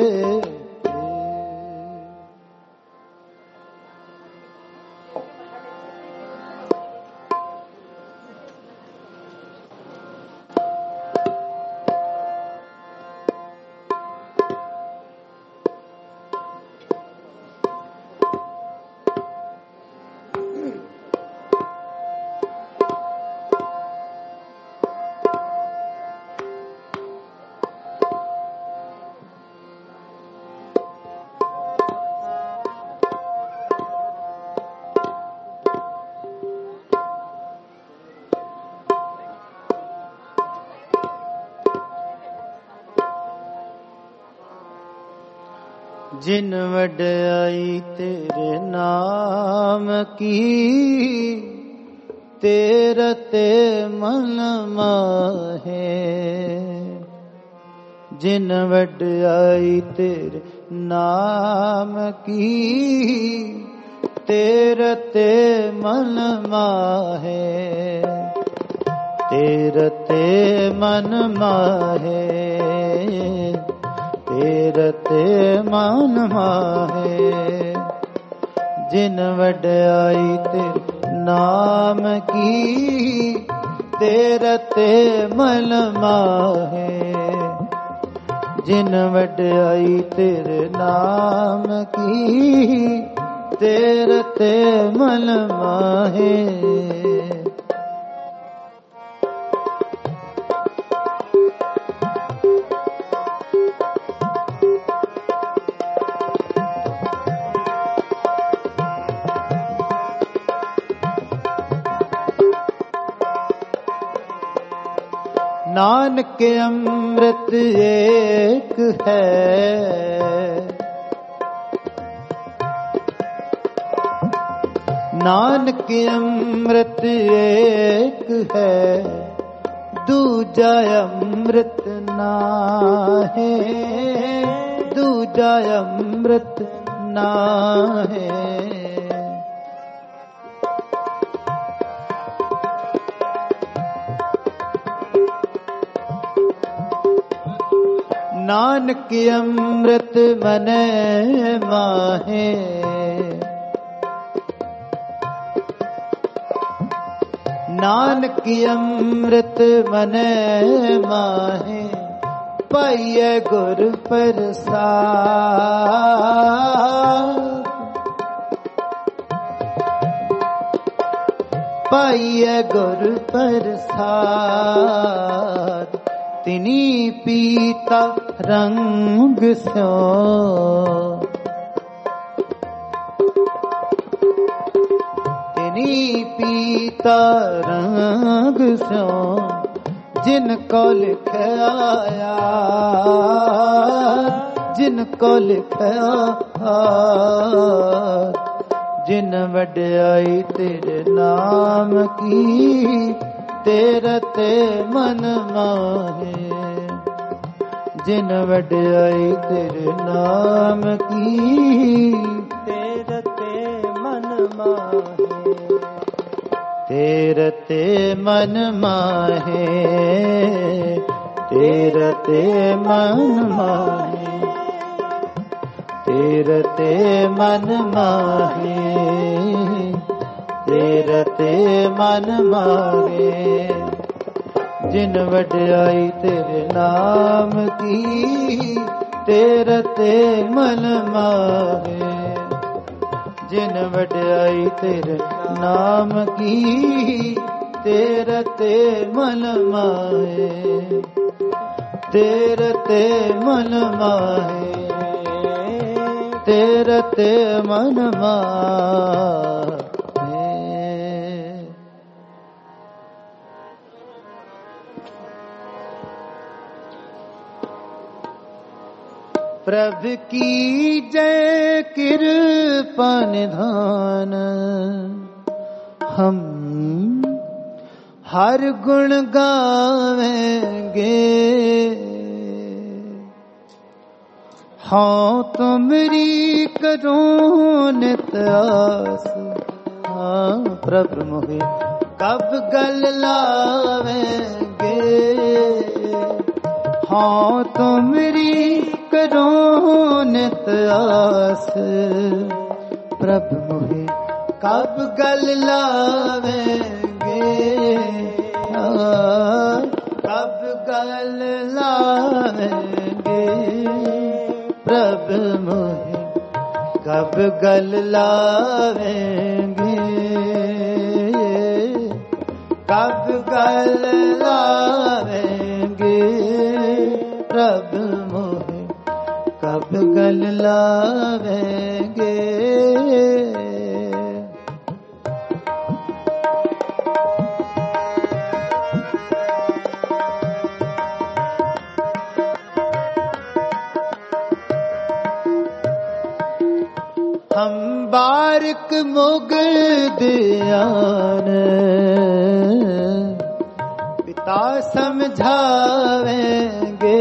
जिन वड्याई तेरे नाम की तेरा ते मन माहे जिन वड्याई तेरे नाम की तेरा ते मन माहे तेरते मन माहे, तेरते मन माहे, जिन वड्याई तेरे नाम की, तेरते मन माहे, जिन वड्याई तेरे नाम की, तेरते मन माहे। नानक अमृत एक है, नानक अमृत एक है, दूजा अमृत नाहे, दूजा अमृत नाहे। नानक अमृत मने माहे, नानक अमृत मने माहे, पाइये गुर प्रसाद, पाइये गुर प्रसाद, तिनी पीता रंग स्यो, तिनी पीता रंग स्यो, जिनको लिखाया, जिनको लिखाया, जिन वड्याई तेरे नाम की, तेरते मन माहे, जिन वड्याई तेरे नाम की, तेरते मन माहे, तेरते मन माहे, तेरते मन माहे, तेरते मन माहे, तेरते मन माहे, जिन वड्याई तेरे नाम की, तेरते मन माहे, जिन वड्याई तेरे नाम की, तेरते मन माहे, तेरते मन माहे, तेरते मन माहे। प्रभु की जय कृपा निधान, हम हर गुण गावेंगे, हाँ तुमरी करो नित आस, हाँ प्रभु मोहे कब गल लावेंगे, हाँ तुमरी करो नित आस, प्रभु मोहे कब गल लावेंगे, कब गल लावेंगे, प्रभु मोहे कब गल लावेंगे, कब गल लावेंगे, प्रभु मोहे कब गल लावेंगे। हम बारिक मुगदियान पिता समझावेंगे,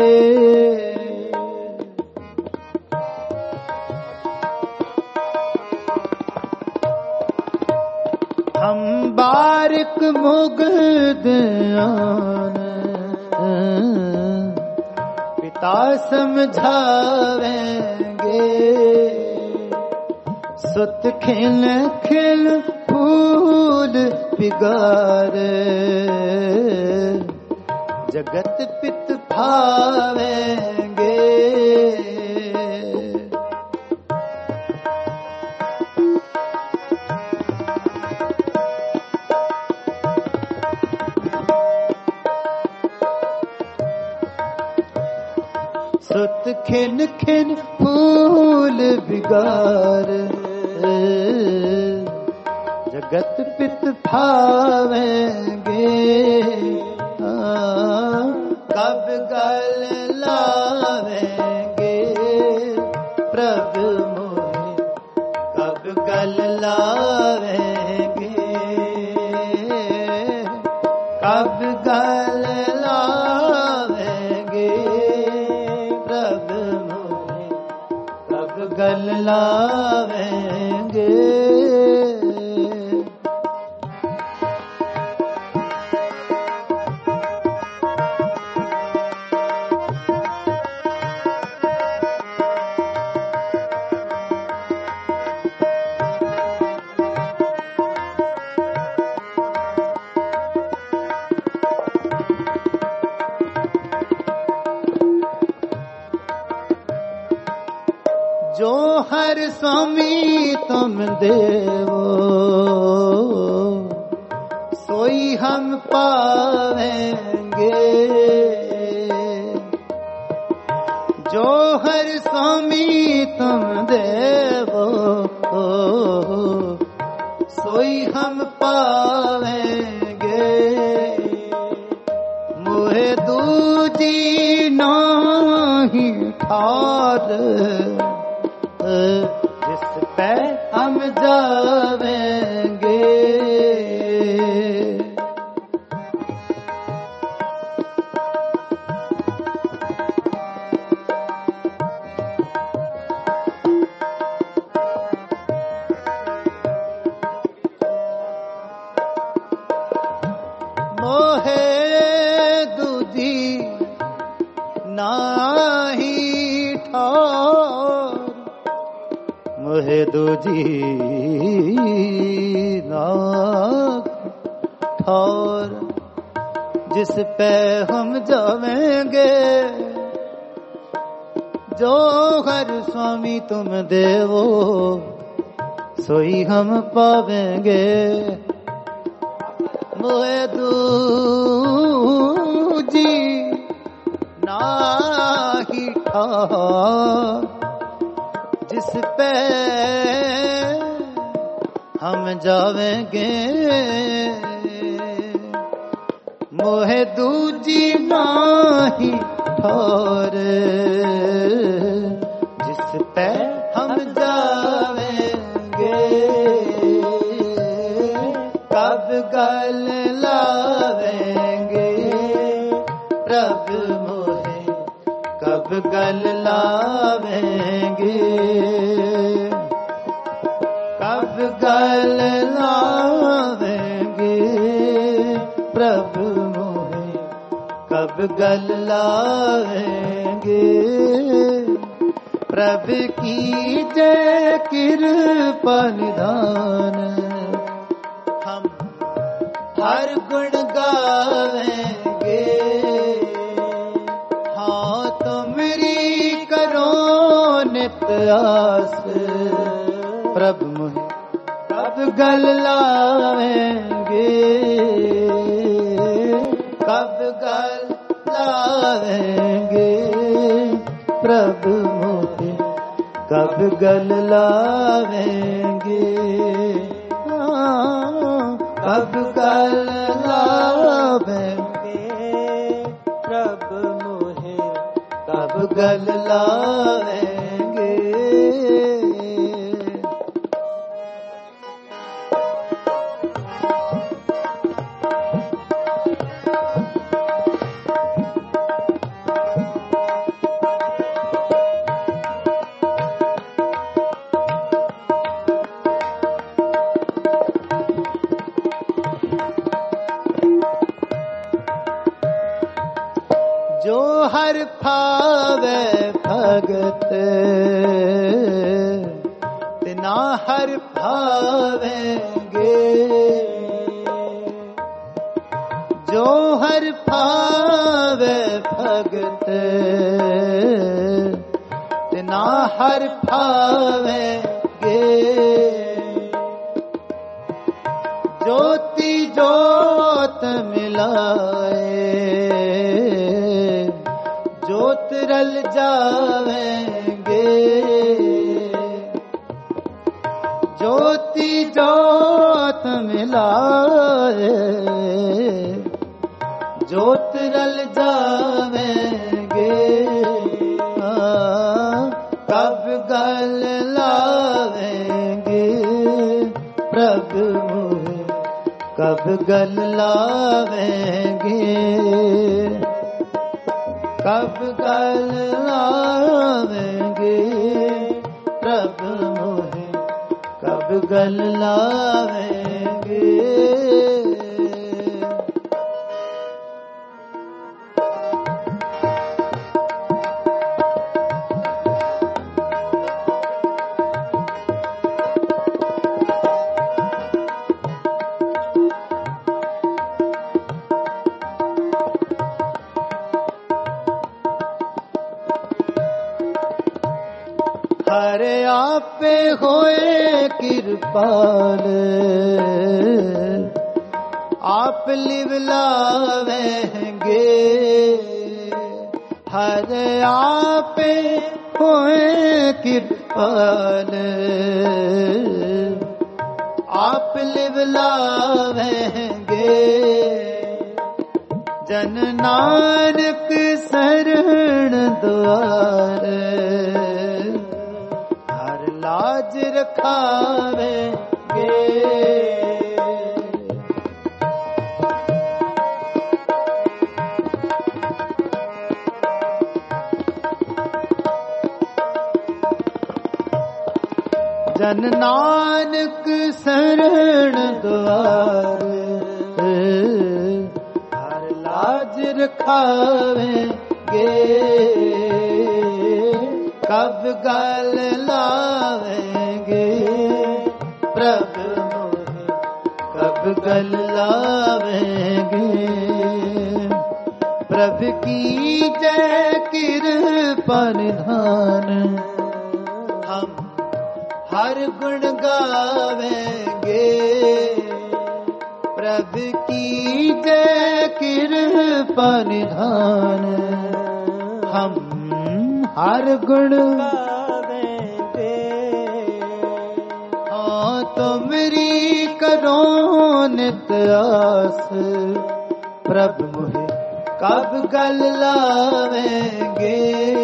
हम बारिक मुगदियान समझावेंगे। सुत खिल खिल फूल बिगारे, जगत पित भावेंगे। सुत खिन खिन फूल बिगार, जगत पित भावेंगे। कब गल लावेंगे प्रभु मोहे, कब गल लावेंगे, कब गल लावेंगे प्रभु मोहे, कब गल लावेंगे। जो हर स्वामी तुम देवो, सोई हम पावेंगे। जो हर स्वामी तुम देवो, सोई हम पावेंगे। मोहे दूजी नाही ठार, जिस पे हम जावेंगे। मोहे दूधी नाही ठार, मोहे दूजी नाक ठार, जिस पे हम जावेंगे। जो हर स्वामी तुम देवो, सोई हम पावेंगे। मोहे दूजी नाही ठार, जिस पे हम जावेंगे। मोहे दूजी नाही ठार, जिस पे हम जावेंगे। कब गल लावेंगे प्रभु मोहे, कब गल लावेंगे। कब गल लावेंगे प्रभु मोहे, कब गल लावेंगे। प्रभु की जय कृपा निधान, हम हर गुण गावेंगे। हाँ तुमरी करो नित आस, प्रभु मोहे कब गल लावेंगे। कब गल लावेंगे प्रभु मोहे, कब गल लावेंगे। कब गल लावेंगे प्रभु मोहे, कब गल लावेंगे। जो हर भावे भगत तिना हर भावेंगे, जो हर भावे भगत तिना हर भावेंगे। ज्योति ज्योत मिलाए ज्योत रल जावेंगे, ज्योति ज्योत मिलाए ज्योत रल जावेंगे। कब गल लावेंगे प्रभु मोहे, कब गल लावेंगे, कब गल लावेंगे प्रभु मोहे, कब गल लावेंगे। हरे आपे होए कृपाल, आप लिवलावेंगे। हरे आपे होए कृपाल, आप लिवलावेंगे। जन नानक शरण द्वार, लाज रखावेंगे। जन नानक शरण द्वार, हर लाज रखावेंगे। कब गल लावेंगे प्रभु मोहे, कब गल लावेंगे। प्रभु की जय कृपा निधान, हम हर गुण गावेंगे। प्रभु की जय कृपा निधान, हम हर गुण गावेंगे। हाँ तुमरी करो नित आस, प्रभु मोहे कब गल लावेंगे।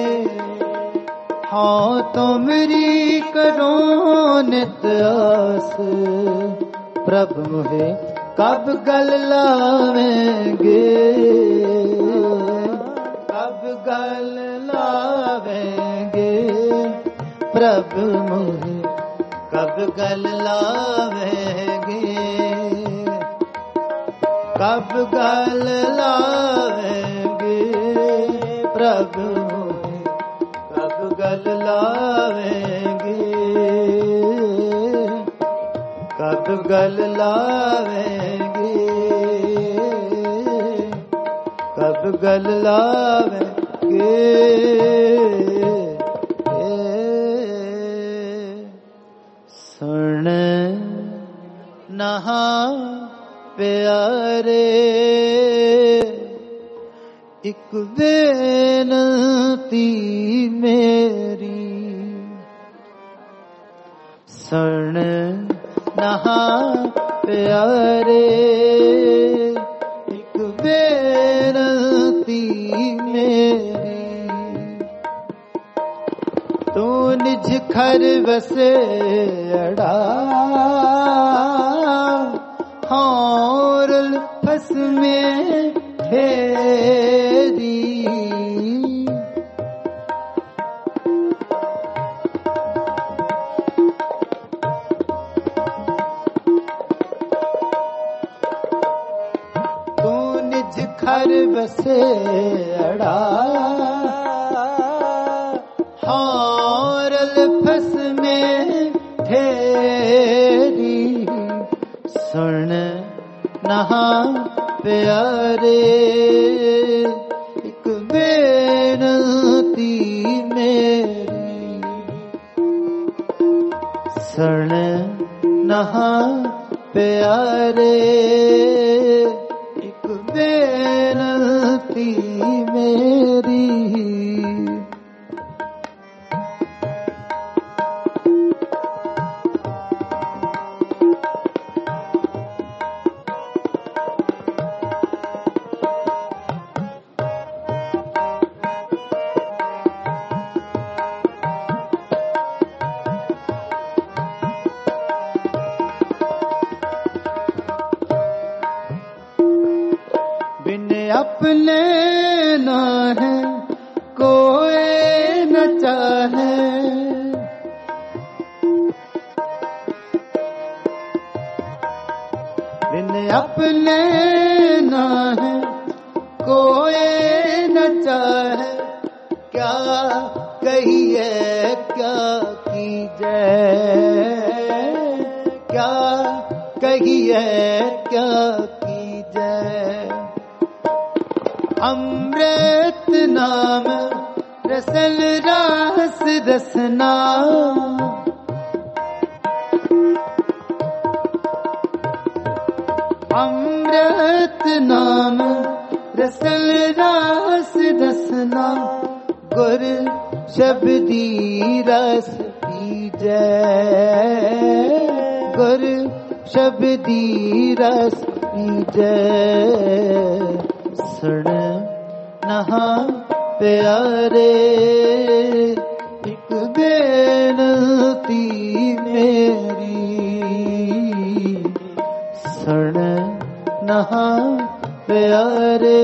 हाँ तुमरी करो नित आस, प्रभु मोहे कब गल लावेंगे। कब गल लावेंगे प्रभु मोहे, कब गल लावेंगे। कब गल लावेंगे प्रभु मोहे, कब गल लावेंगे। कब गल लावेंगे, कब गल लावेंगे। सुन नहा प्यारे, एक बेनती मेरी। सुन नहा प्यारे, एक बेनती मेरी। तू निज घर बसे अड़ा, और फस में ठेरी। हर बसे अड़ा हौरल फस में ठेरी सुन नहा प्यारे एक बेनती मेरी सुन नहा प्यारे एक बेनती मेरी अपने न है कोई न चाहे बिन अपने न है कोई न चाहे क्या कहिए क्या कीजिए क्या कहिए क्या कीजिए अमृत नाम रसल रास रसना अमृत नाम रसल रास रसना गुर शब्दी रस पीजै गुर शब्दी रस पीजै सुन नहा प्यारे एक बेनती मेरी सुन नहा प्यारे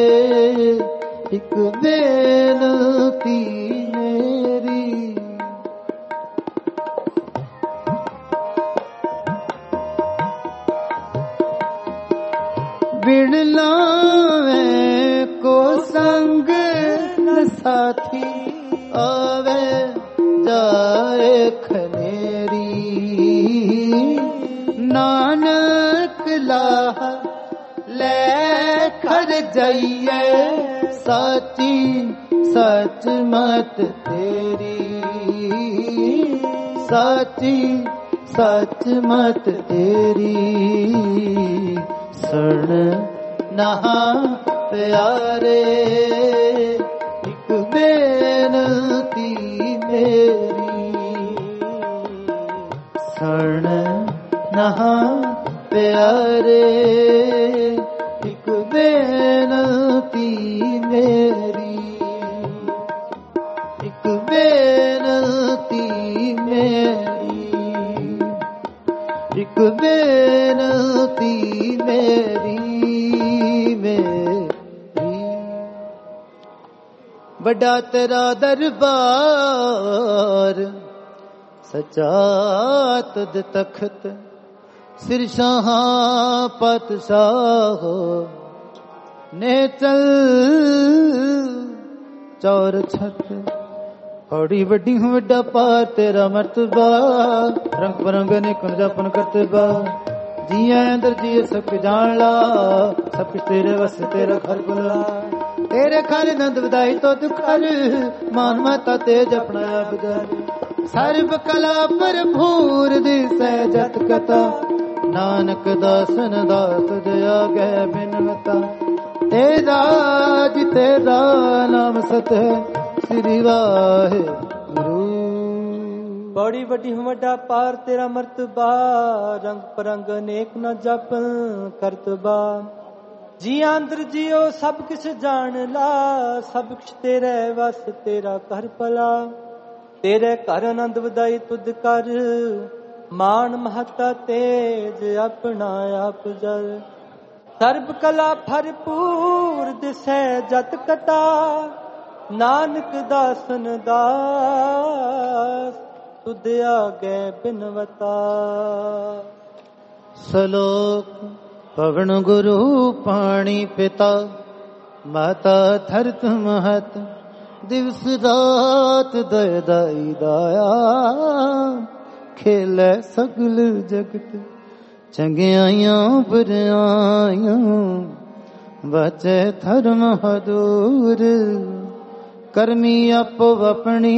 एक बेनती मेरी बिन लावे को संग न साथी आवे जाए खनेरी नानक लाह ले कर जाइए साची सच मत तेरी साची सच मत तेरी सुन नहा प्यारे एक बेनती मेरी सुन नहा प्यारे एक बेनती मेरी एक बेनती मेरी एक बेनती मेरी बड़ा तेरा दरबार सचा तुद तख्त सिर शाह पातशाह ने चल चौर छत औड़ी वड्डी हूँ वड्डा पार तेरा मर्तबा रंग बरंग ने कुन जापन करतबा जिया अंदर जी सब जान ला सब कुछ तेरे बस तेरा घर बुला तेरे घर नंद बधाई तो दुखर मान माता तेज अपना बजारी सर्व कला भरपूर दिसै जत कथा नानक दासन दास जया गए बिनवता तेरा जी तेरा नाम सत है श्री वाहिगुरु बड़ी वड्डी वड्डा पार तेरा मर्तबा रंग परंग अनेक न जप करतबा जी अंदर जियो सब किस जान ला सब कुछ तेरे वस तेरा कर भला तेरे घर आनंद वधाई तुद कर मान महता तेज अपना आप जल सर्ब कला भरपूर दिसै जत कटा नानक दासन दास तुद आगे बिनवता सलोक पवन गुरु पाणी पिता ਮਾਤਾ ਧਰਤ ਮਹਤ ਦਿਵਸ ਰਾਤ ਦਇ ਦਾਈ ਦਾਇਆ ਖੇਲੇ ਸਗਲ ਜਗਤ ਚੰਗਿਆਈਆਂ ਬੁਰਾਈਆਂ ਬਚੇ ਧਰਮ ਹਦੂਰ ਕਰਮੀ ਆਪੋ ਆਪਣੀ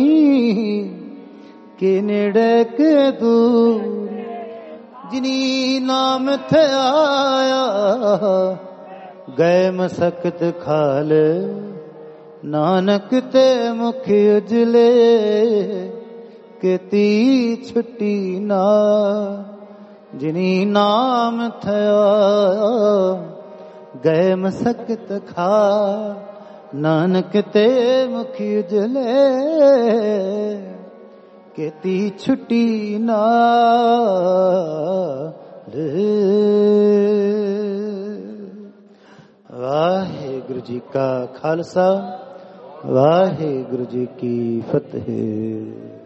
ਕੇ ਨੇੜੇ ਕੇ ਦੂਰ ਜਿਨੀ ਨਾਮ ਥਿਆਇਆ ਗਏ ਮਸਕਤ ਖਾਲ ਨਾਨਕ ਤੇ ਮੁਖ ਉਜਲੇ ਕੀਤੀ ਛੁੱਟੀ ਨਾ ਜਿਨੀ ਨਾਮ ਥਿਆਇਆ ਗਏ ਮਸਕਤ ਖਾ ਨਾਨਕ ਤੇ ਮੁਖ ਉਜਲੇ ਕੀਤੀ ਛੁੱਟੀ ਨਾਲ ਵਾਹਿਗੁਰੂ ਜੀ ਕਾ ਖਾਲਸਾ ਵਾਹਿਗੁਰੂ ਜੀ ਕੀ ਫਤਿਹ।